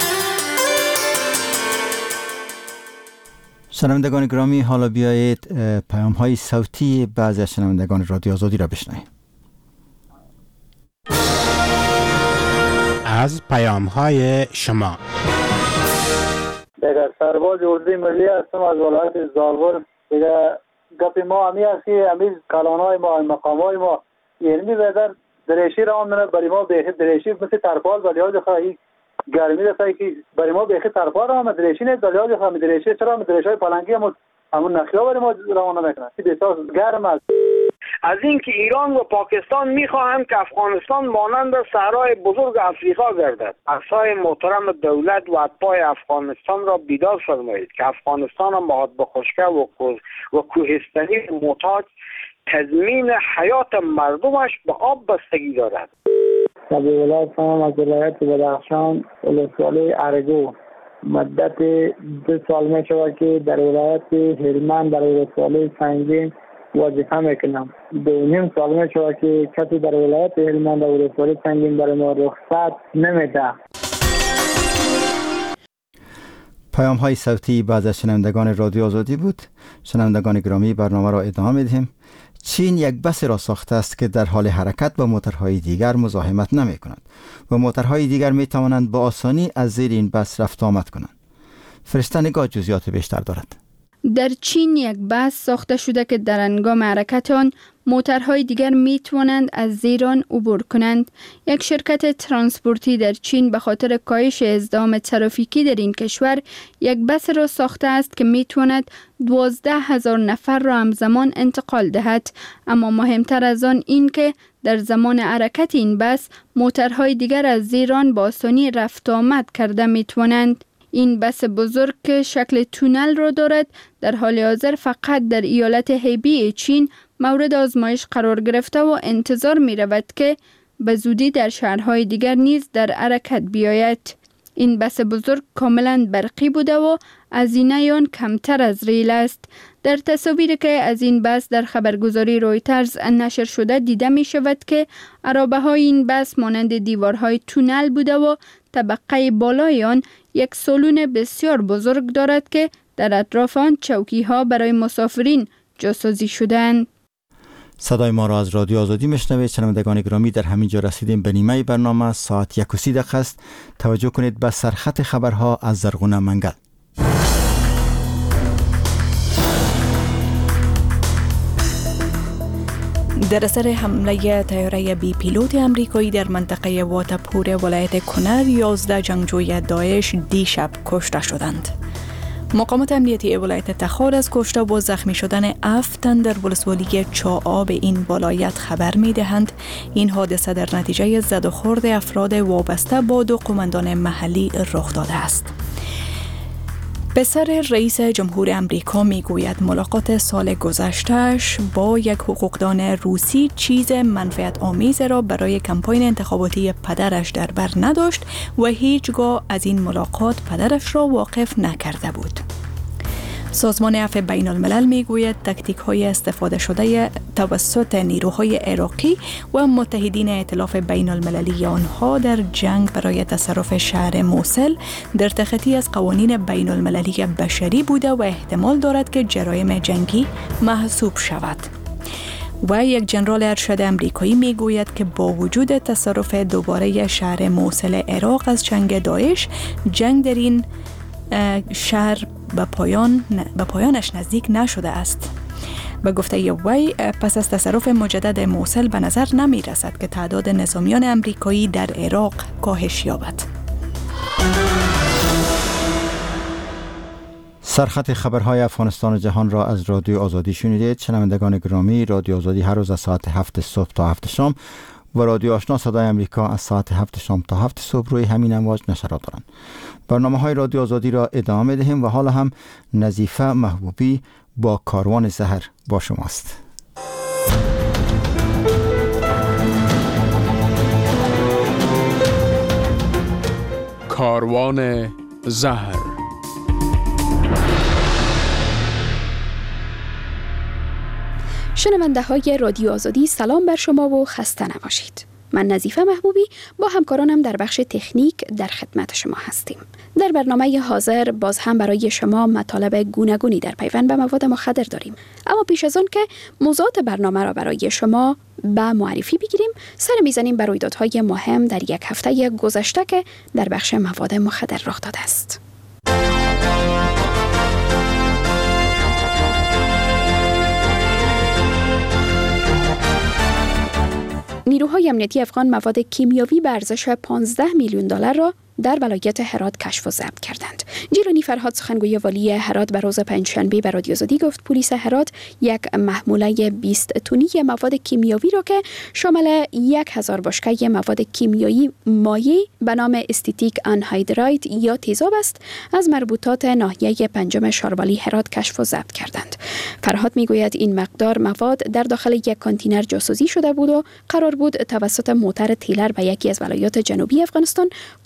Speaker 2: شنوندگان گرامی، حالا بیایید پیام های صوتی بعضی از شنوندگان رادیو آزادی را بشنویم.
Speaker 14: از پیام های شما.
Speaker 15: دیگر سرباز اردوی ملی هستم از ولایت زالبور. دیگر گپ ما همی است که همی کلانهای ما مقامهای ما یعنی بدر دریشی را آمدن برای ما به دریشی مثل ترپال ولی ها خواهی گرمی دسته که برای ما بیخی ترپا را هم دریشی نیست دلیال دیخوا هم دریشی چرا هم دریشی های پلنگی هم همون نخیا برای ما روانه میکنن که بسیار گرم است.
Speaker 16: از اینکه ایران و پاکستان میخواهند که افغانستان مانند صحرای بزرگ افریقا گردد. اعضای محترم دولت و اتباع افغانستان را بیدار فرمایید که افغانستان محاط به خشکی و و کوهستانی محتاج تضمین حیات مردمش به آب بستگی دارد.
Speaker 15: سبی ولایت هم از ولایت بدخشان ولسوالی ارگو مدت دو سال می شود که در ولایت هلمند در ولسوالی سنگین وظیفه میکنم. دو نیم سال می شود که کسی در ولایت هلمند در ولسوالی سنگین برای ما رخصت نمیده.
Speaker 2: پیام های صوتی بعض از شنوندگان رادیو آزادی بود. شنوندگان گرامی، برنامه را ادامه میدیم. چین یک بس را ساخته است که در حال حرکت با موترهای دیگر مزاحمت نمی کنند و موترهای دیگر می توانند با آسانی از زیر این بس رفت آمد کنند. فرشته نگاه جزئیات بیشتر دارد.
Speaker 10: در چین یک بس ساخته شده که در هنگام حرکت آن موترهای دیگر می توانند از زیر آن عبور کنند. یک شرکت ترانسپورتی در چین به خاطر کاهش ازدحام ترافیکی در این کشور یک بس را ساخته است که می تواند دوازده هزار نفر را همزمان انتقال دهد. اما مهمتر از آن این که در زمان حرکت این بس موترهای دیگر از زیر آن با آسانی رفت آمد کرده می توانند. این بس بزرگ که شکل تونل را دارد در حال حاضر فقط در ایالت هیبی چین مورد آزمایش قرار گرفته و انتظار می رود که به زودی در شهرهای دیگر نیز در حرکت بیاید. این بس بزرگ کاملا برقی بوده و هزینه آن کمتر از ریل است. در تصاویری که از این بس در خبرگزاری رویترز نشر شده دیده می شود که عرابه های این بس مانند دیوارهای تونل بوده و طبقه بالای آن یک سالن بسیار بزرگ دارد که در اطراف آن چوکی ها برای مسافرین جاسازی شدند.
Speaker 2: صدای ما را از رادیو آزادی میشنوید. شنوندگان گرامی، در همین جا رسیدیم به نیمه برنامه. ساعت یک و سی دقیقه است. توجه کنید به سرخط خبرها از زرغونه منگل.
Speaker 3: در اثر حمله طیاره بی پیلوت امریکایی در منطقه واتاپور ولایت کنر یازده جنگجوی داعش دیشب کشته شدند. مقامات امنیتی ولایت تخار از کشته و زخمی شدن هفت تن در ولسوالی چاآب این ولایت خبر می دهند. این حادثه در نتیجه زد و خورد افراد وابسته با دو قماندان محلی رخ داده است. پسر رئیس جمهور امریکا می گوید ملاقات سال گذشتهش با یک حقوقدان روسی چیز منفعت آمیز را برای کمپاین انتخاباتی پدرش در بر نداشت و هیچگاه از این ملاقات پدرش را واقف نکرده بود. سازمان عفو بین الملل می گوید تکتیک های استفاده شده توسط نیروهای عراقی و متحدین ائتلاف بین المللی آنها در جنگ برای تصرف شهر موصل در تخطی از قوانین بین المللی بشری بوده و احتمال دارد که جرایم جنگی محسوب شود. و یک ژنرال ارشد امریکایی می گوید که با وجود تصرف دوباره شهر موصل عراق از جنگ داعش، جنگ در این شهر به پایان به پایانش نزدیک نشده است. به گفته وی پس از تصرف مجدد موصل به نظر نمی رسد که تعداد نظامیان امریکایی در عراق کاهش یابد.
Speaker 2: سرخط خبرهای افغانستان و جهان را از رادیو آزادی شنیدید. شنوندگان گرامی، رادیو آزادی هر روز از ساعت هفت صبح تا هفت شام و رادیو آشنا صدای امریکا از ساعت هفت شام تا هفت صبح روی همین امواج نشرات دارند. برنامه های رادیو آزادی را ادامه دهیم و حالا هم نظیفه محبوبی با کاروان زهر با شماست.
Speaker 11: کاروان زهر.
Speaker 10: شنونده های رادیو آزادی، سلام بر شما و خسته نباشید. من نظیفه محبوبی با همکارانم در بخش تکنیک در خدمت شما هستیم. در برنامه حاضر باز هم برای شما مطالب گوناگونی در پیوند به مواد مخدر داریم. اما پیش از آن که موضوعات برنامه را برای شما به معرفی بگیریم، سر میزنیم بر رویدادهای مهم در یک هفته گذشته که در بخش مواد مخدر رخ داده است. نیروهای امنیتی افغان مواد کیمیاوی به ارزش پانزده میلیون دلار را در ولایت هرات کشف و ضبط کردند. جیلانی فرهاد سخنگوی والی هرات به روز پنجشنبه به رادیو آزادی گفت پلیس هرات یک محموله بیست تونی مواد کیمیاوی را که شامل یک هزار بشکه مواد کیمیایی مایع به نام استیتیک آنهایدراید یا تیزاب است از مربوطات ناحیه پنجم شاروالی هرات کشف و ضبط کردند. فرهاد میگوید این مقدار مواد در داخل یک کانتینر جاسازی شده بود و قرار بود توسط موتر تیلر به یکی از ولایات جنوبی افغانستان قاچاق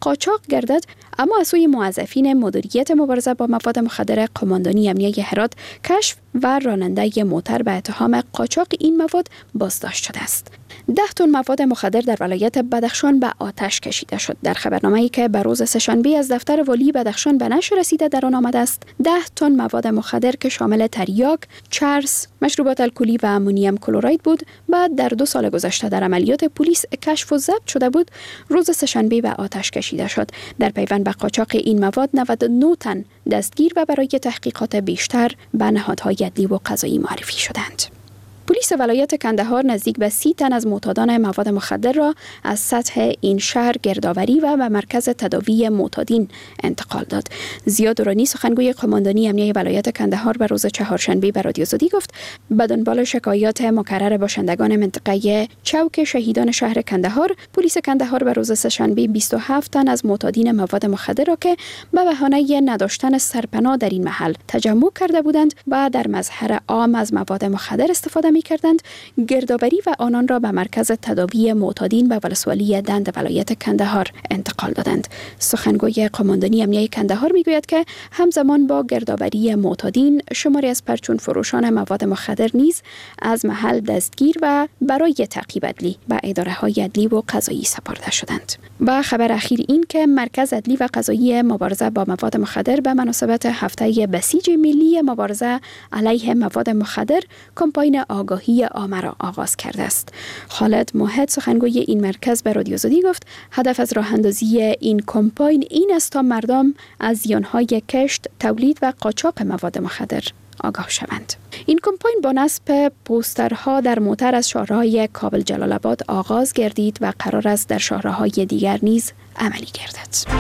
Speaker 10: گردد، اما از سوی موظفین مدیریت مبارزه با مواد مخدر قماندانی امنیه هرات کشف و راننده موتر به اتهام قاچاق این مواد بازداشت شده است. ده تن مواد مخدر در ولایت بدخشان به آتش کشیده شد. در خبرنامه‌ای که به روز سه‌شنبه از دفتر والی بدخشان به نشر رسیده در آن آمده است، ده تن مواد مخدر که شامل تریاک، چرس، مشروبات الکلی و امونیم کلراید بود، بعد در دو سال گذشته در عملیات پلیس کشف و ضبط شده بود، روز سه‌شنبه به آتش کشیده شد. در پیوند به قاچاق این مواد نود و نه تن دستگیر و برای تحقیقات بیشتر به نهادهای عدلی و قضایی معرفی شدند. پلیس ولایت کندهار نزدیک به سی تن از معتادان مواد مخدر را از سطح این شهر گردآوری و به مرکز تداوی معتادین انتقال داد. ضیا درانی سخنگوی قماندانی امنیه ولایت کندهار به روز چهارشنبه به رادیو زدی گفت به دنبال شکایات مکرر باشندگان منطقه چوک شهیدان شهر کندهار، پلیس کندهار به روز سه‌شنبه بیست و هفت تن از معتادین مواد مخدر را که به بهانه نداشتن سرپناه در این محل تجمع کرده بودند و در مظهر عام از مواد مخدر استفاده می کردند، گردآوری و آنان را به مرکز تداوی معتادین به ولسوالی دند ولایت کندهار انتقال دادند. سخنگوی قماندانی امنیه کندهار میگوید که همزمان با گردآوری معتادین، شماری از پرچون فروشان مواد مخدر نیز از محل دستگیر و برای تعقیب عدلی به اداره های عدلی و قضایی سپرده شدند. با خبر اخیر این که مرکز عدلی و قضایی مبارزه با مواد مخدر به مناسبت هفته بسیج ملی مبارزه علیه مواد مخدر کمپاین آگاهی عامه را آغاز کرده است. خالد موحد سخنگوی این مرکز به رادیو زدی گفت هدف از راه اندازی این کمپاین این است تا مردم از زیانهای کشت، تولید و قاچاق مواد مخدر آگاه شوند. این کمپاین با نصب پوسترها در موتر از شهرهای کابل جلال آباد آغاز گردید و قرار است در شهرهای دیگر نیز عملی گردد.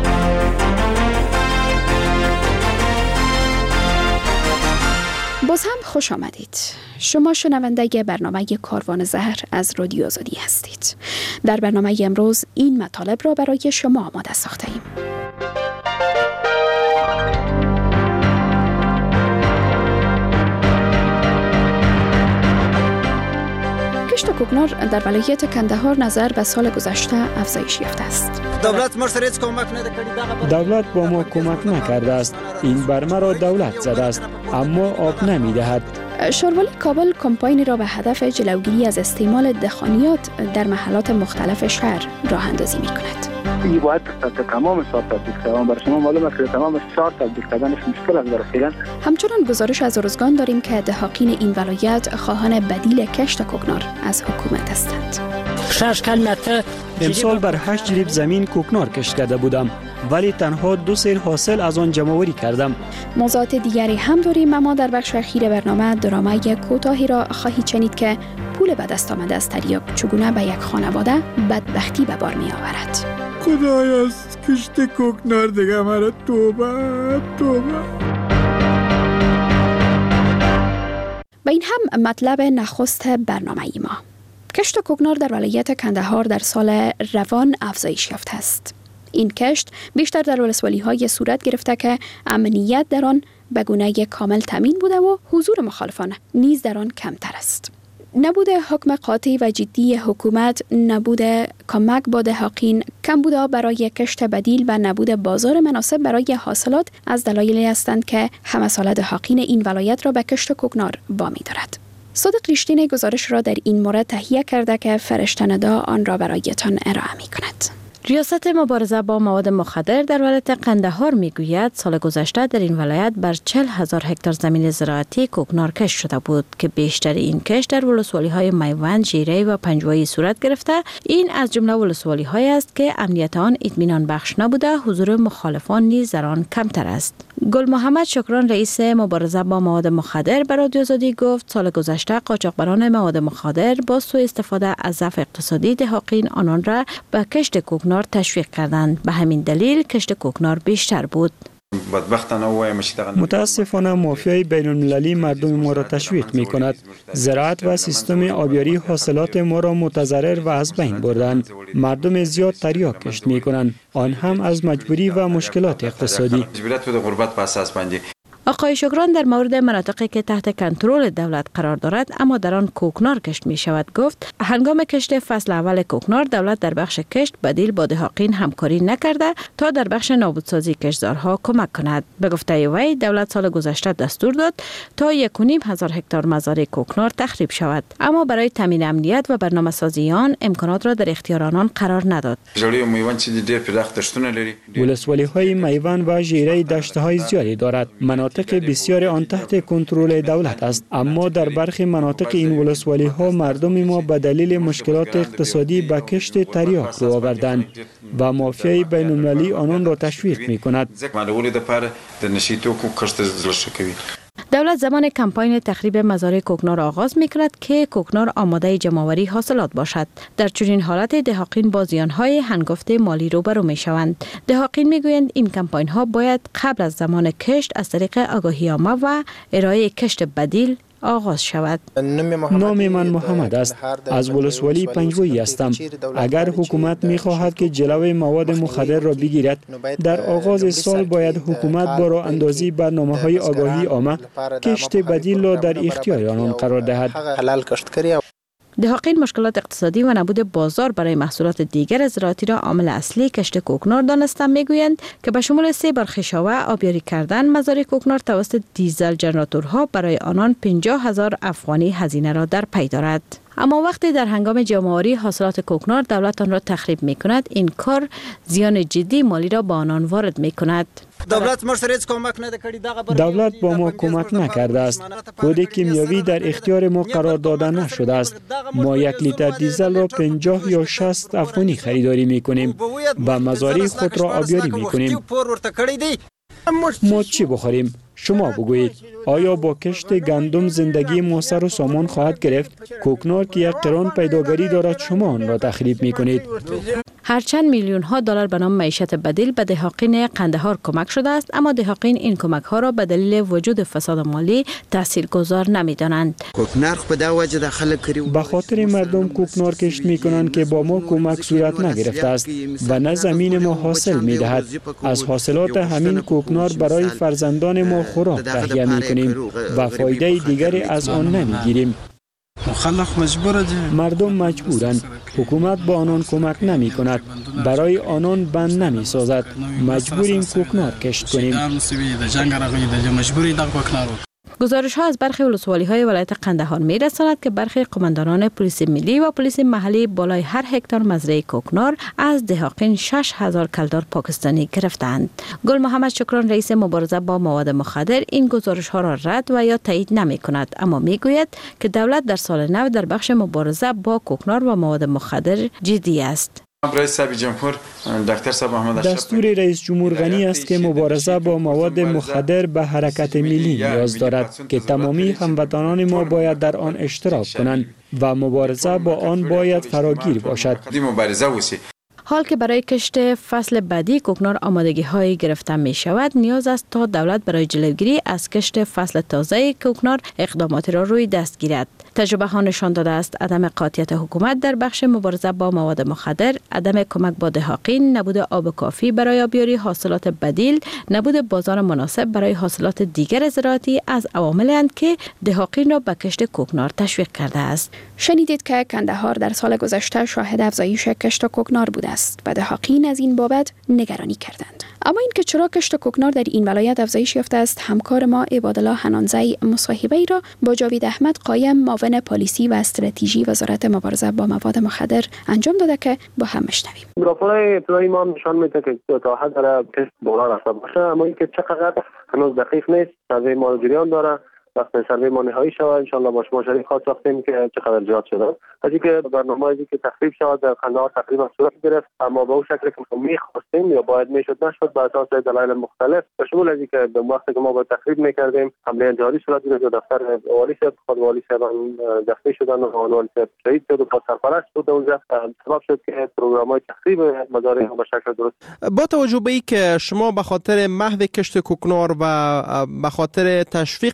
Speaker 10: باز هم خوش آمدید. شما شنونده برنامه کاروان زهر از رادیو آزادی هستید. در برنامه امروز این مطالب را برای شما آماده ساخته ایم. کشت کوکنار در ولایت کندهار نظر به سال گذشته افزایش یافته است.
Speaker 17: دولت ما سره کمک نکرد.
Speaker 18: دولت با ما کمک نکرده است. این برمه را دولت زده است، اما آب نمیدهد.
Speaker 10: شاروالی کابل کمپاین را به هدف جلوگیری از استعمال دخانیات در محلات مختلف شهر راه اندازی می کند.
Speaker 15: این باید تمام سال تبدیل کنم. برای شما معلومه که تمام شهر تبدیل کردنش مشکل است برای فعلا.
Speaker 10: همچنان گزارش از ارزگان داریم که دهاقین این ولایت خواهان بدیل کشت کوکنار از حکومت هستند.
Speaker 18: امسال بر هشت جریب زمین کوکنار کشت کرده بودم، ولی تنها دو سیل حاصل از آن جمع‌آوری کردم.
Speaker 10: موضوعات دیگری هم داریم، اما در بخش اخیر برنامه درامای کوتاهی را خواهید شنید که پول به دست آمده از تریاک چگونه به یک خانواده بدبختی به بار می آورد.
Speaker 19: خدای از کشت کوکنار دیگه مرا توبه توبه.
Speaker 10: و این هم مطلب نخست برنامه ای ما. کشت کوکنار در ولایت کندهار در سال روان افزایش یافته است. این کشت بیشتر در ولسوالی‌های صورت گرفته که امنیت در آن به گونه کامل تامین بوده و حضور مخالفان نیز در آن کمتر است. نبود حکم قاطع و جدی حکومت، نبود کمک با دهاقین، کم بوده برای کشت بدیل و نبود بازار مناسب برای حاصلات از دلایلی هستند که همه ساله دهاقین این ولایت را به کشت کوکنار وامی دارد. صادق ریشتین گزارش را در این مورد تهیه کرده که فرشته ندا آن را برایتان ارائه می کند.
Speaker 20: ریاست مبارزه با مواد مخدر در ولایت قندهار میگوید سال گذشته در این ولایت بر چهل هزار هکتار زمین زراعتی کوکنار کشت شده بود که بیشتر این کشت در ولسوالی های میوند، ژیره و پنجوایی صورت گرفته. این از جمله ولسوالی های است که امنیت آن اطمینان بخش نبوده، حضور مخالفان نیز در آن کمتر است. گل محمد شکران رئیس مبارزه با مواد مخدر به رادیو آزادی گفت سال گذشته قاچاقبران مواد مخدر با سوء استفاده از ضعف اقتصادی دهاقین آنان را به کشت کوکنار تشویق کردند. به همین دلیل کشت کوکنار بیشتر بود.
Speaker 18: متاسفانه مافیای بین المللی مردم ما را تشویق می کند. زراعت و سیستم آبیاری حاصلات ما را متضرر و از بین بردند. مردم زیاد تریاک کشت می کنند، آن هم از مجبوری و مشکلات اقتصادی.
Speaker 20: آقای شکران در مورد مناطقی که تحت کنترل دولت قرار دارد اما در آن کوکنار کشت می شود گفت هنگام کشت فصل اول کوکنار دولت در بخش کشت بدیل با دهاقین همکاری نکرده تا در بخش نابودسازی کشتزارها کمک کند. به گفته وی دولت سال گذشته دستور داد تا یک و نیم هزار هکتار مزارع کوکنار تخریب شود اما برای تامین امنیت و برنامه‌سازی آن امکانات را در اختیار آنان قرار نداد.
Speaker 18: ولسوالی های میوان و ژیره دشت های زیادی دارد. مناطق بسیار آن تحت کنترل دولت است اما در برخی مناطق این ولسوالی ها مردم ما به دلیل مشکلات اقتصادی به کشت تریاک رو آوردند و مافیای بین المللی آنان را تشویق می کند.
Speaker 20: دولت زمان کمپاین تخریب مزارع کوکنار آغاز می کند که کوکنار آماده جمع‌آوری حاصلات باشد. در چنین حالت دهاقین با زیان‌های هنگفت مالی روبرو می شوند. دهاقین می گویند این کمپاین ها باید قبل از زمان کشت از طریق آگاهی‌نامه و ارائه کشت بدیل آغاز شود.
Speaker 18: نام من محمد است. از ولسوالی پنجویی هستم. اگر حکومت می خواهد که جلوی مواد مخدر را بگیرد، در آغاز سال باید حکومت با راه اندازی برنامه های آگاهی عامه کشت بدیل را در اختیار آنان قرار دهد.
Speaker 20: دهاقین مشکلات اقتصادی و نبود بازار برای محصولات دیگر زراعتی را عامل اصلی کشت کوکنار دانستند. میگویند که به شمول سه بار خشاوه آبیاری کردن مزارع کوکنار توسط دیزل جنراتورها برای آنان پنجاه هزار افغانی هزینه را در پی دارد. اما وقتی در هنگام جمع‌آوری حاصلات کوکنار دولت آن را تخریب می کند، این کار زیان جدی مالی را با آنان وارد می کند.
Speaker 18: دولت با ما کمک نکرده است. کد کیمیاوی در اختیار ما قرار داده نشده است. ما یک لیتر دیزل را پنجاه یا شصت افغانی خریداری می کنیم و مزارع خود را آبیاری می کنیم. ما چی بخوریم؟ شما بگویید آیا با کشت گندم زندگی ما سر و سامان خواهد گرفت؟ کوکنار که یک قران پیداگری دارد شما آن را تخریب می کنید.
Speaker 20: هرچند میلیون ها دلار به نام معیشت بدیل به دهاقین قندهار کمک شده است اما دهاقین این کمک ها را به دلیل وجود فساد مالی تاثیرگذار نمی‌دانند.
Speaker 18: به خاطر مردم کوکنار کشت می کنند که با ما کمک صورت نگرفته است و نه زمین ما حاصل می دهد. از حاصلات همین کوکنار برای فرزندان ما خوراک تهیه می کنیم و فایده دیگری از آن نمی گیریم. مردم مجبورند. حکومت با آنان کمک نمی کند. برای آنان بند نمی سازد. مجبوریم کوکنار کشت کنیم.
Speaker 20: گزارش ها از برخی ولسوالی های ولایت قندهار می رساند که برخی قماندانان پلیس ملی و پلیس محلی بالای هر هکتار مزرعه کوکنار از دهاقین شش هزار کلدار پاکستانی گرفتند. گل محمد شکران رئیس مبارزه با مواد مخدر این گزارش ها را رد و یا تایید نمی کند اما می گوید که دولت در سال نو در بخش مبارزه با کوکنار و مواد مخدر جدی است.
Speaker 18: دستور رئیس جمهور غنی است که مبارزه با مواد مخدر به حرکت ملی نیاز دارد که تمامی هموطنان ما باید در آن اشتراک کنند و مبارزه با آن باید فراگیر باشد.
Speaker 20: حال که برای کشت فصل بعدی کوکنار آمادگی های گرفته می شود نیاز است تا دولت برای جلوگیری از کشت فصل تازه کوکنار اقداماتی را روی دست گیرد. تجربه ها نشان داده است عدم قاطعیت حکومت در بخش مبارزه با مواد مخدر، عدم کمک با دهاقین، نبود آب کافی برای آبیاری حاصلات بدیل، نبود بازار مناسب برای حاصلات دیگر زراعتی از عواملی اند که دهاقین را به کشت کوکنار تشویق کرده است.
Speaker 10: شنیدید که کندهار در سال گذشته شاهد افزایش کشت کوکنار بوده است و دهاقین از این بابت نگرانی کردند. اما اینکه چرا کشت کوکنار در این ولایت افزایش یافته است، همکار ما عبادالله حنانزی مصاحبه ای را با جاوید احمد قایم معاون پالیسی و استراتژی وزارت مبارزه با مواد مخدر انجام داده که با هم میشنویم.
Speaker 5: راپورهای ابتدایی ما نشان میده که تا حد داره کشت بالا رفته باشه اما اینکه چقدر هنوز دقیق نیست. سروی ما جریان داره. وقتی سروی ما نهایی شود ان شاء الله با شما شریک خواهد ساختیم که چقدر زیاد شده. از اینکه برنامه‌ای که تخریب شود در قندهار تقریبا صورت گرفت اما به اون شکلی که می‌خواستیم یا باید میشد نشد به اساس دلایل مختلف به شمول از اینکه در وقتی که ما با تخریب می‌کردیم حمله انتحاری صورت گرفت و دفتر والی صاحب خود والی صاحب دفن شدن و والی صاحب شهید شد و سرپرست بود اونجا سبب شد که پروگرام‌های تخریب مزارع به شکل درست.
Speaker 13: با توجه به اینکه شما به خاطر محو کشت کوکنار و به خاطر تشویق دهاقین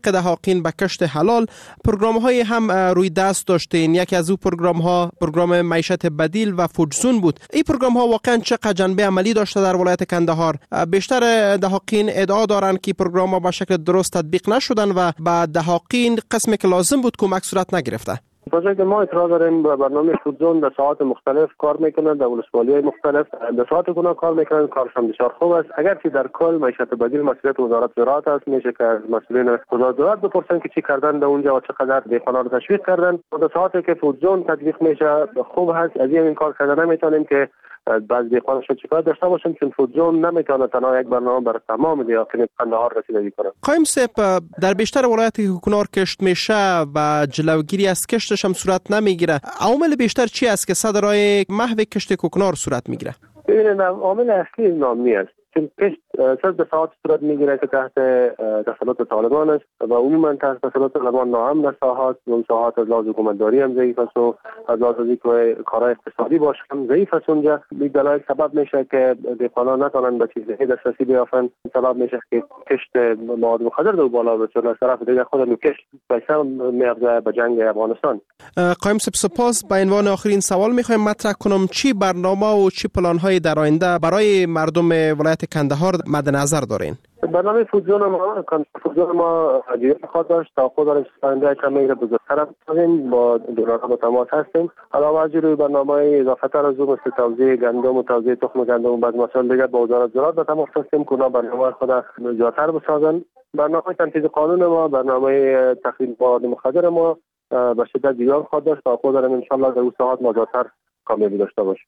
Speaker 21: دهقین به کشت حلال، پروگرام های هم روی دست داشتین. یکی از او پروگرام ها پروگرام معیشت بدیل و فوجزون بود. این پروگرام ها واقعا چقدر جنبه عملی داشته در ولایت کندهار؟ بیشتر دهقین ادعا دارند که پروگرام ها به شکل درست تطبیق نشدن و به دهقین قسمی که لازم بود کمک صورت نگرفته.
Speaker 5: پروژه که ما اعتراض داریم به برنامه فوجزون در ساعات مختلف کار میکنند، در ولسوالی‌های مختلف در ساعات گونه کار میکنند. کارش هم بسیار خوب است. اگر که در کل معیشت بدیل مسئولیت وزارت زراعت است، میشه که از مسئولین وزارت زراعت بپرسن که چی کردن در اونجا و چقدر دهقانان رو تشویق کردن. در ساعاتی که فوجزون تطبیق میشه خوب هست. از این کار کردن نمیتونیم که بعضی دهقانان شد شکایت داشته باشن، چون فوجزون نمیتونه تنها یک برنامه برای تمام دهقان کندهار رسیدگی کنه.
Speaker 21: قایم صاحب، در بیشتر ولایت کوکنار کشت میشه و جلوگیری از کشتش هم صورت نمیگیره. عوامل بیشتر چی است که صدرای محو کشت کوکنار صورت میگیره؟
Speaker 5: ببینید، عامل اصلی نامی است. چون کشت صد ساعت صورت میگیره که تحت تسلط طالبان است و عموما تحت تسلط طالبان ناامن است. ساحات اون ساحات از لحاظ حکومتداری هم ضعیف است و از لحاظ اینکه کارهای اقتصادی باشه هم ضعیف است. اونجا به دلایل سبب میشه که دهقانان نتونن به چیزی دسترسی بیافن. سبب میشه که کشت مواد مخدر دو بالا بره. از طرف دیگه خود کشت پیسه میافزه به جنگ افغانستان.
Speaker 21: قایم صاحب، سپاس. به عنوان آخرین سوال میخوایم مطرح کنم چی برنامه و چی پلان های در آینده برای مردم ولایت کندهار مد نظر دارین؟
Speaker 5: برنامه فوجزون ما فوجزون ما جدی خواهد داشت. تا خود داریم سنده کمی را بزرگتر کنیم. با دولت با تماس هستیم. علاوه از روی برنامه اضافه تر از اون مثل توزیع گندم و توزیع تخم گندم و بعض مسائل دیگر با وزارت زراعت با تماس هستیم که اونا برنامه خود زیادتر بسازن. برنامه تنفیذ قانون ما، برنامه تخریب مواد مخدر ما به شدت زیاد خواهد داشت. تا خود داریم ان شاء الله در اون ساعات ما زیادتر کامیابی داشته باشیم.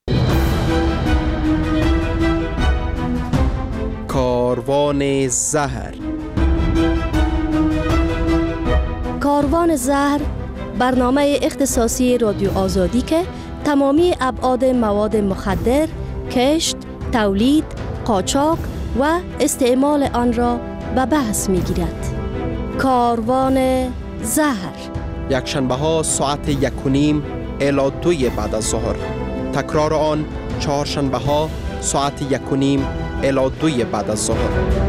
Speaker 21: کاروان زهر.
Speaker 22: کاروان زهر برنامه اختصاصی رادیو آزادی که تمامی ابعاد مواد مخدر، کشت، تولید، قاچاق و استعمال آن را به بحث می‌گیرد. کاروان زهر
Speaker 21: یک شنبه ها ساعت یک و نیم الی دوی بعد از ظهر. تکرار آن چهار شنبه ها ساعت یک و نیم الی دوی بعد از ظهر.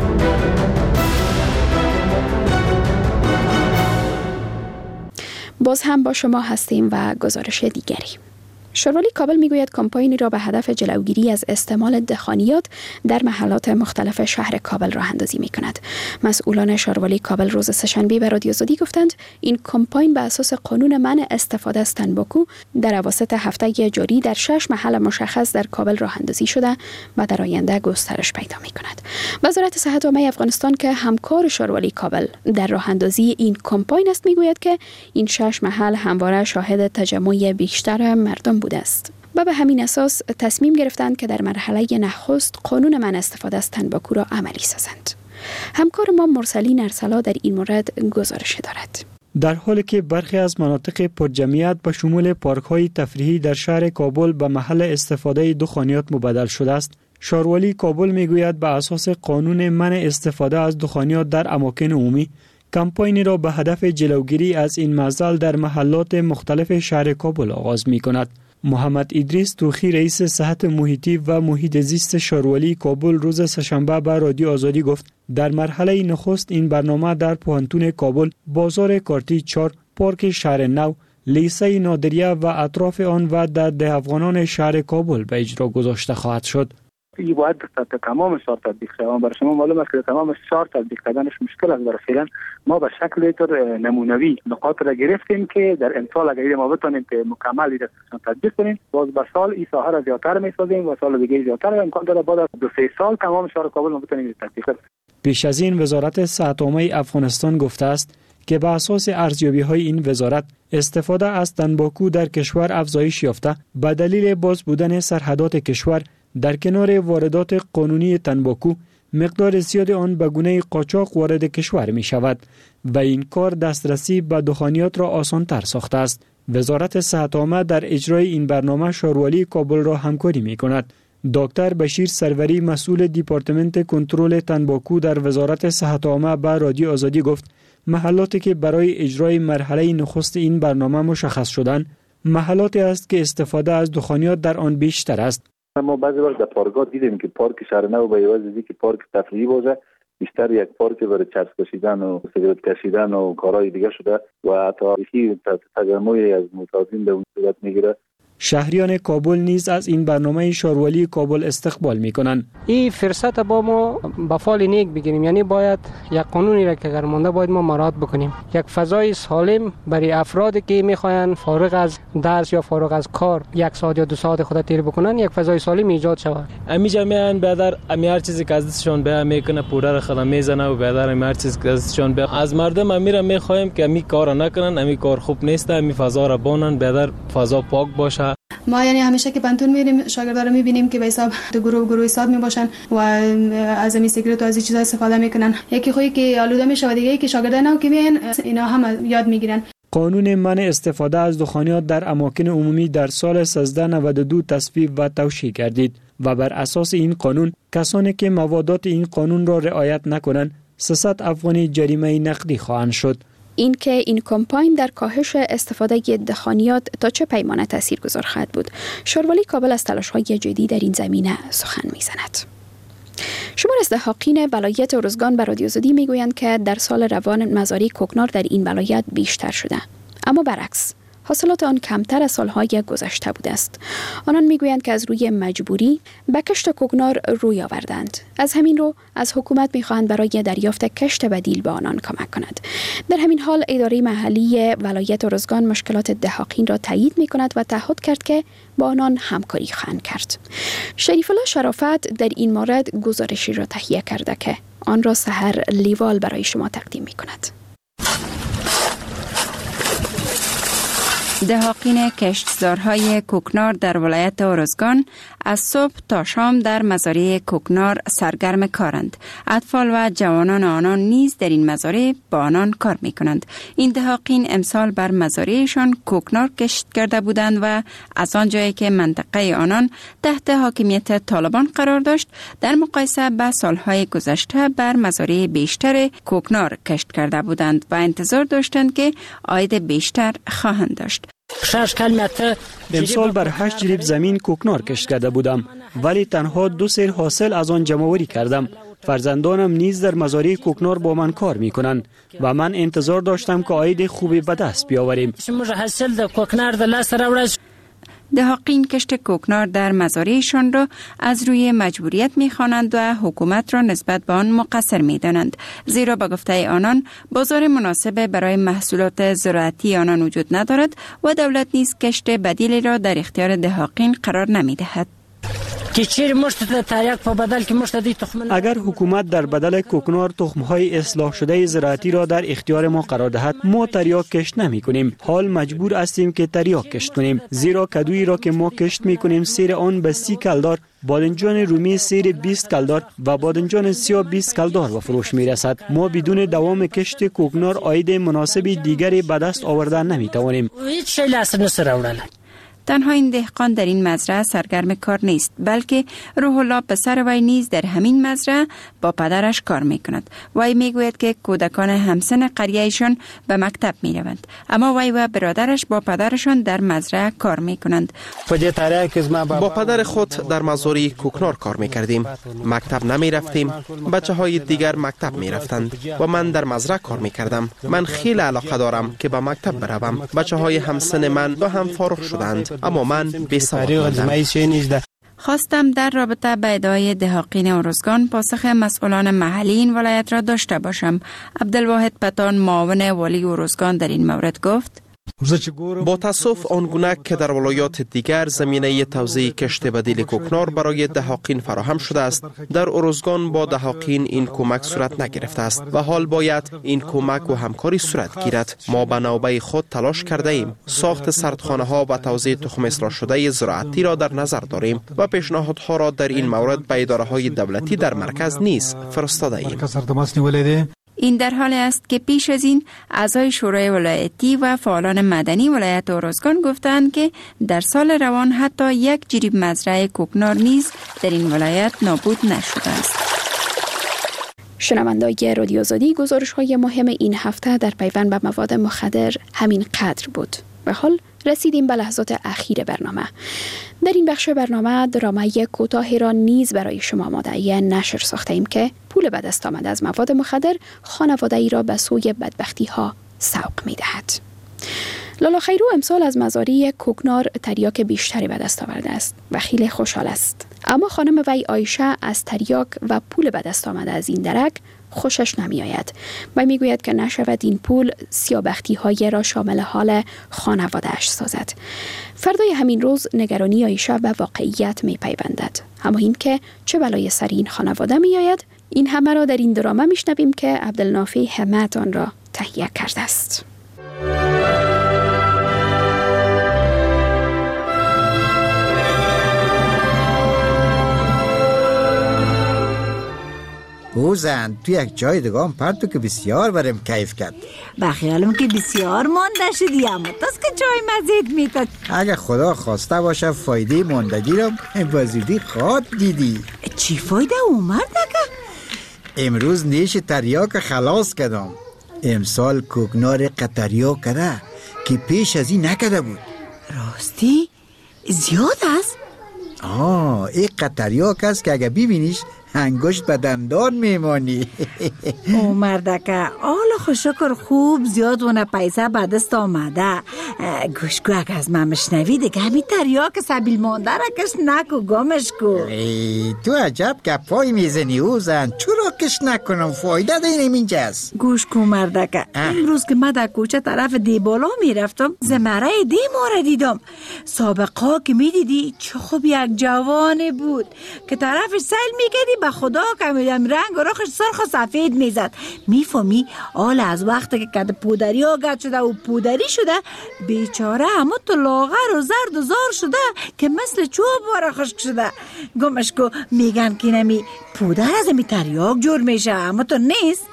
Speaker 10: باز هم با شما هستیم و گزارش دیگری. شاروالی کابل میگوید کمپاینی را به هدف جلوگیری از استعمال دخانیات در محلات مختلف شهر کابل راه اندازی می کند. مسئولان شاروالی کابل روز سه‌شنبه به رادیو آزادی گفتند این کمپاین به اساس قانون منع استفاده از تنباکو در اواسط هفته جاری در شش محل مشخص در کابل راه اندازی شده و در آینده گسترش پیدا می کند. وزارت صحت عامه افغانستان که همکار شاروالی کابل در راه اندازی این کمپاین است میگوید که این شش محل همواره شاهد تجمع بیشتر مردم بوده است و به همین اساس تصمیم گرفتند که در مرحله نخست قانون منع استفاده از تنباکو را عملی سازند. همکار ما مرسلین ارسلا در این مورد گزارش دارد.
Speaker 18: در حالی که برخی از مناطق پرجمعیت به شمول پارک‌های تفریحی در شهر کابل به محل استفاده دخانیات مبدل شده است، شاروالی کابل میگوید به اساس قانون منع استفاده از دخانیات در اماکن عمومی کمپاینی را به هدف جلوگیری از این معضل در محلات مختلف شهر کابل آغاز می کند. محمد ادریس توخی رئیس صحت محیطی و محیط زیست شاروالی کابل روز سه‌شنبه به رادیو آزادی گفت در مرحله نخست این برنامه در پوهنتون کابل، بازار کارتی چهار، پارک شهر نو، لیسه نادریه و اطراف آن و در ده افغانان شهر کابل به اجرا گذاشته خواهد شد.
Speaker 15: این باید در تمام شهر تطبیق شود. برای شما معلوم است که تمام شهر تطبیق کردنش مشکل است. برای فعلا ما به شکل طور نمونوی نقاط را گرفتیم که در امسال اگر ما بتونیم که مکمل این تطبیق کنیم، باز به سال این ساحه را زیادتر می‌سازیم و سال دیگه زیادتر امکان داره بعد از دو سه سال تمام شهر کابل ما بتونیم تطبیق کنیم.
Speaker 18: پیش از این وزارت صحت عامه افغانستان گفته است که به اساس ارزیابی‌های این وزارت استفاده از تنباکو در کشور افزایش یافته به دلیل باز بودن سرحدات کشور. در کنار واردات قانونی تنباکو، مقدار زیاد آن به گونه قاچاق وارد کشور می شود و این کار دسترسی به دخانیات را آسان تر ساخته است. وزارت صحت عامه در اجرای این برنامه شاروالی کابل را همکاری می کند. دکتر بشیر سروری مسئول دیپارتمنت کنترل تنباکو در وزارت صحت عامه به رادیو آزادی گفت محلاتی که برای اجرای مرحله نخست این برنامه مشخص شدند محلاتی است که استفاده از دخانیات در آن بیشتر است.
Speaker 23: ما بعضی وقت در پارک‌ها دیدیم که پارک شهر نو به عوض از اینکه پارک تفریحی باشه
Speaker 1: بیشتر یک پارک برای چرس کشیدن و سیگارت کشیدن و کارهای دیگه شده و تاریخی تجمعی از معتادین به اون صورت میگیره.
Speaker 18: شهریان کابل نیز از این برنامه شاروالی کابل استقبال میکنند.
Speaker 4: این فرصت با ما به فال نیک بگیریم، یعنی باید یک قانونی را که اگر مونده باید ما مراعات بکنیم، یک فضای سالم برای افرادی که میخواین فارغ از درس یا فارغ از کار یک ساعت یا دو ساعت خود تیر بکنن، یک فضای سالم ایجاد شود.
Speaker 23: امی جمعیان بیادر امی هر چیزی که از دستشون به میکنه پوره را خدا میزنه و بیادر امی هر چیزی که از دستشون به از مردم امی را میخوایم که امی کار نکنن، امی کار خوب نیست، امی فضا را بانن، بیادر فضا پاک باشه.
Speaker 24: ما یعنی همیشه که پنتون میریم شاگردا رو میبینیم که به حساب دو گروه گروه حساب میباشن و از این سیگرت و از این چیزا استفاده میکنن. یکی خویی که آلوده میشه و دیگه که شاگردا نه که میان اینا هم یاد میگیرن.
Speaker 18: قانون منع استفاده از دخانیات در اماکن عمومی در سال سیزده نود و دو تصویب و توشیح گردید و بر اساس این قانون کسانی که موادات این قانون را رعایت نکنند سیصد افغانی جریمه نقدی خواهند شد.
Speaker 10: این که این کمپاین در کاهش استفاده دخانیات تا چه پیمانه تاثیرگذار خواهد بود. شاروالی کابل از تلاش‌های جدی در این زمینه سخن می‌زند. شمار از دهاقین ولایت ارزگان به رادیو آزادی میگویند که در سال روان مزارع کوکنار در این ولایت بیشتر شده، اما برعکس حاصلات آن کمتر از سالهای گذشته بوده است. آنان میگویند که از روی مجبوری به کشت کوکنار روی آوردند. از همین رو از حکومت میخواهند برای دریافت کشت بدیل به آنان کمک کند. در همین حال اداره محلی ولایت ارزگان مشکلات دهاقین را تایید میکند و تعهد کرد که با آنان همکاری خواهند کرد. شریف الله شرافت در این مورد گزارشی را تهیه کرده که آن را سحر لیوال برای شما تقدیم میکند.
Speaker 6: دهاقین کشتزارهای کوکنار در ولایت ارزگان از صبح تا شام در مزارع کوکنار سرگرم کارند. اطفال و جوانان آنان نیز در این مزارع با آنان کار می کنند. این دهاقین امسال بر مزارعشان کوکنار کشت کرده بودند و از آن جایی که منطقه آنان تحت حاکمیت طالبان قرار داشت، در مقایسه با سالهای گذشته بر مزارع بیشتر کوکنار کشت کرده بودند و انتظار داشتند که عاید بیشتر خواهند داشت.
Speaker 18: امسال بر هشت جریب زمین کوکنار کشت کرده بودم، ولی تنها دو سیر حاصل از آن جمع‌آوری کردم. فرزندانم نیز در مزارع کوکنار با من کار می کنند و من انتظار داشتم که عاید خوبی به دست بیاوریم.
Speaker 6: دهاقین کشت کوکنار در مزارعشان را از روی مجبوریت می‌خوانند و حکومت را نسبت به آن مقصر می‌دانند، زیرا به گفته آنان بازار مناسب برای محصولات زراعتی آنان وجود ندارد و دولت نیز کشت بدیلی را در اختیار دهاقین قرار نمی‌دهد.
Speaker 18: اگر حکومت در بدل کوکنار تخم‌های اصلاح شده زراعتی را در اختیار ما قرار دهد، ما تریاک کشت نمی کنیم. حال مجبور هستیم که تریاک کشت کنیم، زیرا کدویی را که ما کشت می کنیم سیر آن به سی کلدار، بادنجان رومی سیر بیست کلدار و بادنجان سیاه بیست کلدار به فروش می رسد. ما بدون دوام کشت کوکنار عاید مناسب دیگری به دست آوردن نمی توانیم.
Speaker 6: تنها این دهقان در این مزرعه سرگرم کار نیست، بلکه روح الله پسر وی نیز در همین مزرعه با پدرش کار می کند. وی می گوید که کودکان همسن قریهشان به مکتب می روند، اما وی و برادرش با پدرشان در مزرعه کار می کنند.
Speaker 21: با پدر خود در مزارع کوکنار کار می کردیم. مکتب نمی رفتیم، بچه های دیگر مکتب می رفتند و من در مزرعه کار می کردم. من خیلی علاقه دارم که به مکتب بروم. بچه های همسن من با هم فارغ شدند، اما من بی‌سواد بودم.
Speaker 6: خواستم در رابطه با ادعای دهاقین ارزگان پاسخ مسئولان محلی این ولایت را داشته باشم. عبدالواحد پتان معاون والی ارزگان در این مورد گفت:
Speaker 21: با تاسف آنگونه که در ولایات دیگر زمینه توزیع کشت بدیل کوکنار برای دهاقین فراهم شده است، در ارزگان با دهاقین این کمک صورت نگرفته است و حال باید این کمک و همکاری صورت گیرد. ما به نوبه خود تلاش کرده ایم ساخت سردخانه ها و توزیع تخم اصلاح شده زراعتی را در نظر داریم و پیشنهادها را در این مورد به اداره های دولتی در مرکز نیز فرستاده ایم.
Speaker 6: این در حال است که پیش از این اعضای شورای ولایتی و فعالان مدنی ولایت ارزگان گفتند که در سال روان حتی یک جریب مزرعه کوکنار نیز در این ولایت نابود نشده است.
Speaker 10: شنوندگان رادیو آزادی، گزارش‌های مهم این هفته در پیوند به مواد مخدر همین قدر بود. به حال رسیدیم به لحظات اخیر برنامه. در این بخش برنامه درامه کوتاهی را نیز برای شما مادعی نشر ساخته ایم که پول به دست آمده از مواد مخدر خانواده ای را به سوی بدبختی ها سوق می دهد. لالا خیرو امسال از مزاری کوکنار تریاک بیشتری به دست آورده است و خیلی خوشحال است. اما خانم وی آیشه از تریاک و پول به دست آمده از این درک خوشش نمی آید و می گوید که نشود این پول سیابختی های را شامل حال خانواده اش سازد. فردای همین روز نگرانی آیشه به واقعیت می پیوندد. اما این که چه بلای سر این خانواده می آید، این همه را در این درامه می شنویم که عبدالنافع همت آن را تهیه کرده است.
Speaker 7: او زن تو یک جای دگام پرتو که بسیار برم کیف کرد.
Speaker 8: با خیالم که بسیار مانده شدی، اما تاست که جای مزید میتد.
Speaker 7: اگه خدا خواسته باشه فایده ماندگی را بازیدی خواد دیدی.
Speaker 8: چی فایده اومد نکه؟
Speaker 7: امروز نیش تریاک خلاص کردم. امسال کوکنار قطریاک کرده که پیش از این نکده بود.
Speaker 8: راستی؟ زیاد است؟
Speaker 7: آه این قطریاک است که اگه ببینیش انگشت به دندان میمانی.
Speaker 8: او مردکه آلا خوشکر خوب زیاد ونه پیسه به دست آمده. گوشگو اگه از من مشنوی دیگه همی تریاک سبیل مانده را کش نکو گمش کو.
Speaker 7: تو عجب که پای میزنی او زن، چرا کش نکنم فایده دینم اینجاست.
Speaker 8: گوشگو مردکه امروز که من در کوچه طرف دی بالا میرفتم زمره دی ما را دیدم. سابقا که میدیدی چه خوب یک جوانی بود که طرفش سیل میکردی به خدا کمیدم رنگ و رخش سرخ و سفید میزد. میفهمی آل از وقتی که کد پودری آگد شده و پودری شده بیچاره همه تو لاغر و زرد و زار شده که مثل چوب باره خشک شده. گمش کو میگن که نمی پودر از می تریاک جور میشه اما تو نیست.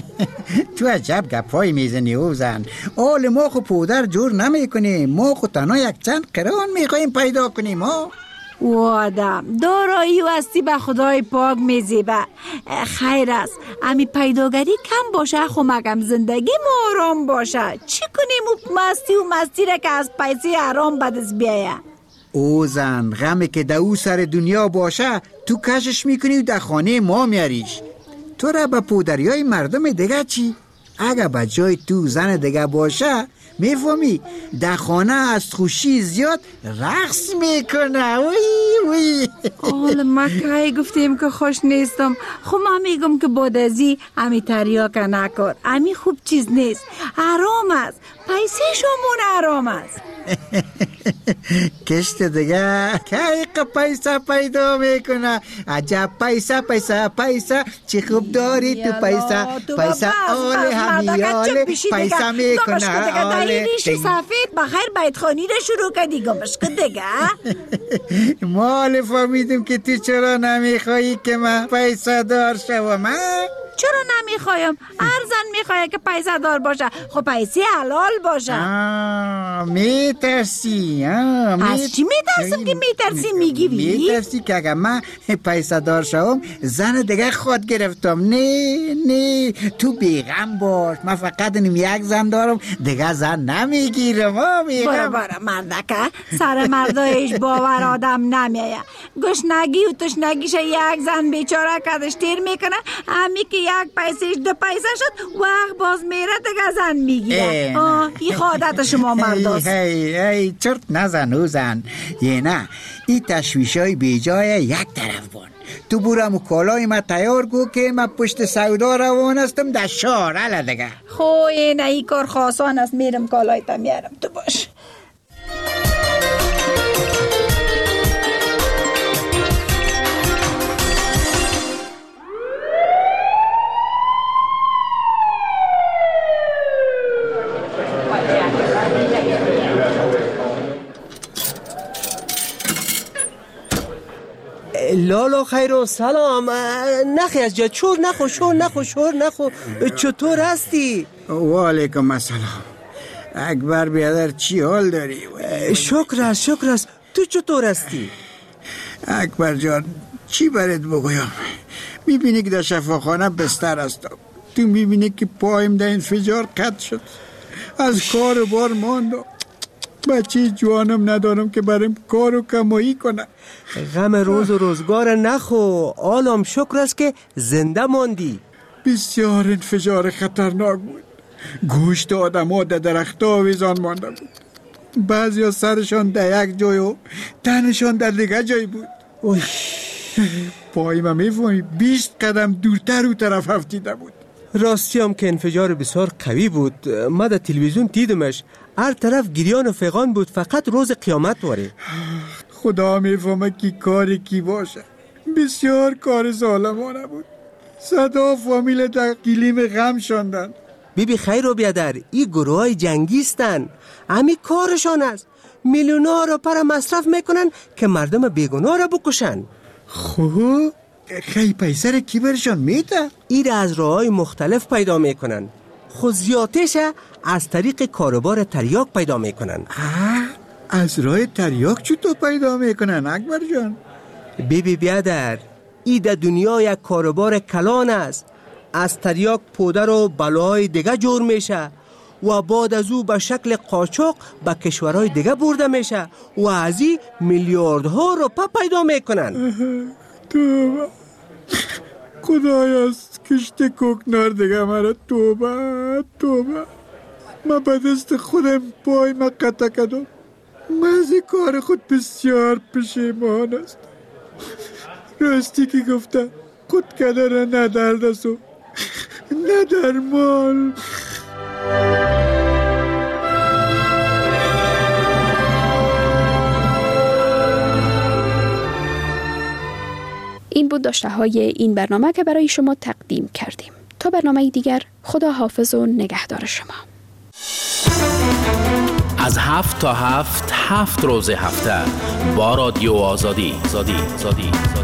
Speaker 7: تو عجب گپای میزنی او زن. آل ما خو پودر جور نمیکنیم، ما خو تنها یک چند قران میخواییم پیدا کنیم. ها
Speaker 8: و آدم دارایی و هستی به خدای پاک میزیبه. خیر است امی پیداگری کم باشه خو مگم زندگی ما آرام باشه. چی کنیم و مستی و مستی را که از پیسی حرام بدست بیایه.
Speaker 7: او زن غمی که دو سر دنیا باشه تو کشش میکنی و در خانه ما میاریش. تو را به پودری های مردم دیگه چی؟ اگه به جای تو زن دیگه باشه میفهمی در خانه از خوشی زیاد رقص میکنه. وی وی
Speaker 8: آل مکه گفتیم که خوش نیستم. خب من میگم که بعد ازی امی تریاک نکار، امی خوب چیز نیست، حرام است، پیسه شمون حرام است.
Speaker 7: کشت دیگه که پیسه پیدا میکنه. عجب پیسه پیسه پیسه چی خوب داری تو پیسه پیسه آل همیاله پیسه میکنه.
Speaker 8: آل ریشی سفید بخیر بیتخانی رو شروع کردی. گمش که دیگه
Speaker 7: مال فهمیدم که تو چرا نمیخوایی که من پیسه دار شوم.
Speaker 8: چرا نمیخوایم؟ هر زن میخواه که پیسه دار باشه، خب پیسه حلال باشه.
Speaker 7: آه میترسی.
Speaker 8: از چی میترسم که میترسی میگی بی؟
Speaker 7: میترسی که اگه من پیسه دار شوم زن دیگه خود گرفتم. نه نه تو بیغم باش، من فقط نیم یک زن دارم دیگه زن نمیگیرم.
Speaker 8: برا برا مردکه سر مردایش باور آدم نمیایه. گشنگی و تشنگیش یک زن بیچاره کدش تیر میکنه، همی که یک پیسهش دو پیسه شد وقت باز میره دیگه زن میگیره. آه این خودت شما مرداست.
Speaker 7: ای ای چرت نزن او زن. یه نه این تشویش های بی جای یک طرف بان. تو برم و کالای ما تیار گو که من پشت سودا روان هستم در شاره دیگه.
Speaker 8: خوی نه ای کار خاصان است، میرم کالای تا میارم تو باش.
Speaker 21: لالا خیر و سلام. نخی از جا چور نخو شور نخو شور نخو. چطور هستی؟
Speaker 7: و علیکم السلام. اکبر بیادر چی حال داری؟
Speaker 21: شکر است شکر است. تو چطور هستی؟
Speaker 7: اکبر جان چی برات بگویم؟ میبینی که در شفاخانه بستر هستم. تو میبینی که پایم در انفجار قطع شد، از کار بار ماندم.
Speaker 19: بچه جوانم ندارم که برم کار و کمایی کنه.
Speaker 9: غم روز و روزگار نخو، عالم شکر است که زنده ماندی.
Speaker 19: بسیار انفجار خطرناک بود. گوشت آدم ها در درخت ها ویزان مانده بود. بعضی ها سرشان در یک جای و تنشان در دیگه جای بود. اوی پای ما میفهمی بیست قدم دورتر او طرف افتیده بود.
Speaker 9: راستی هم که انفجار بسیار قوی بود. ما در تلویزیون دیدمش، هر طرف گریان و فغان بود، فقط روز قیامت واره.
Speaker 19: خدا میفهمه کی کاری کی باشه. بسیار کار ظالمانه بود. صدا فامیل در گلیم غم شاندن.
Speaker 9: بی بی خیر و بیادر، این گروه های جنگیستن، همی کارشان است. میلیون ها را پر مصرف میکنن که مردم بیگناه را بکشن.
Speaker 19: خوب خیلی پیسر کی برشان میده؟
Speaker 9: این را از راه های مختلف پیدا میکنن. خود زیادش از طریق کاروبار تریاک پیدا میکنن.
Speaker 19: از راه تریاک چطور پیدا میکنن اکبر جان؟
Speaker 9: بی بی بیادر، ای در دنیا یک کاروبار کلان است. از تریاک پودر و بلاهای دیگه جور میشه و بعد از او به شکل قاچاق به کشورهای دیگه برده میشه و از این میلیاردها روپا پیدا میکنن.
Speaker 19: توبه خدای از کشت کوکنار دیگه مرا توبه توبه. من به دست خودم پای ما قطع کردم. من از کار خود بسیار پشیمان است. راستی که گفته خود کدر نه درد است و نه درمان.
Speaker 10: این بود داشته های این برنامه که برای شما تقدیم کردیم. تا برنامه دیگر، خدا حافظ و نگهدار شما.
Speaker 12: از هفت تا هفت هفت روز هفته با رادیو آزادی. زادی زادی زادی.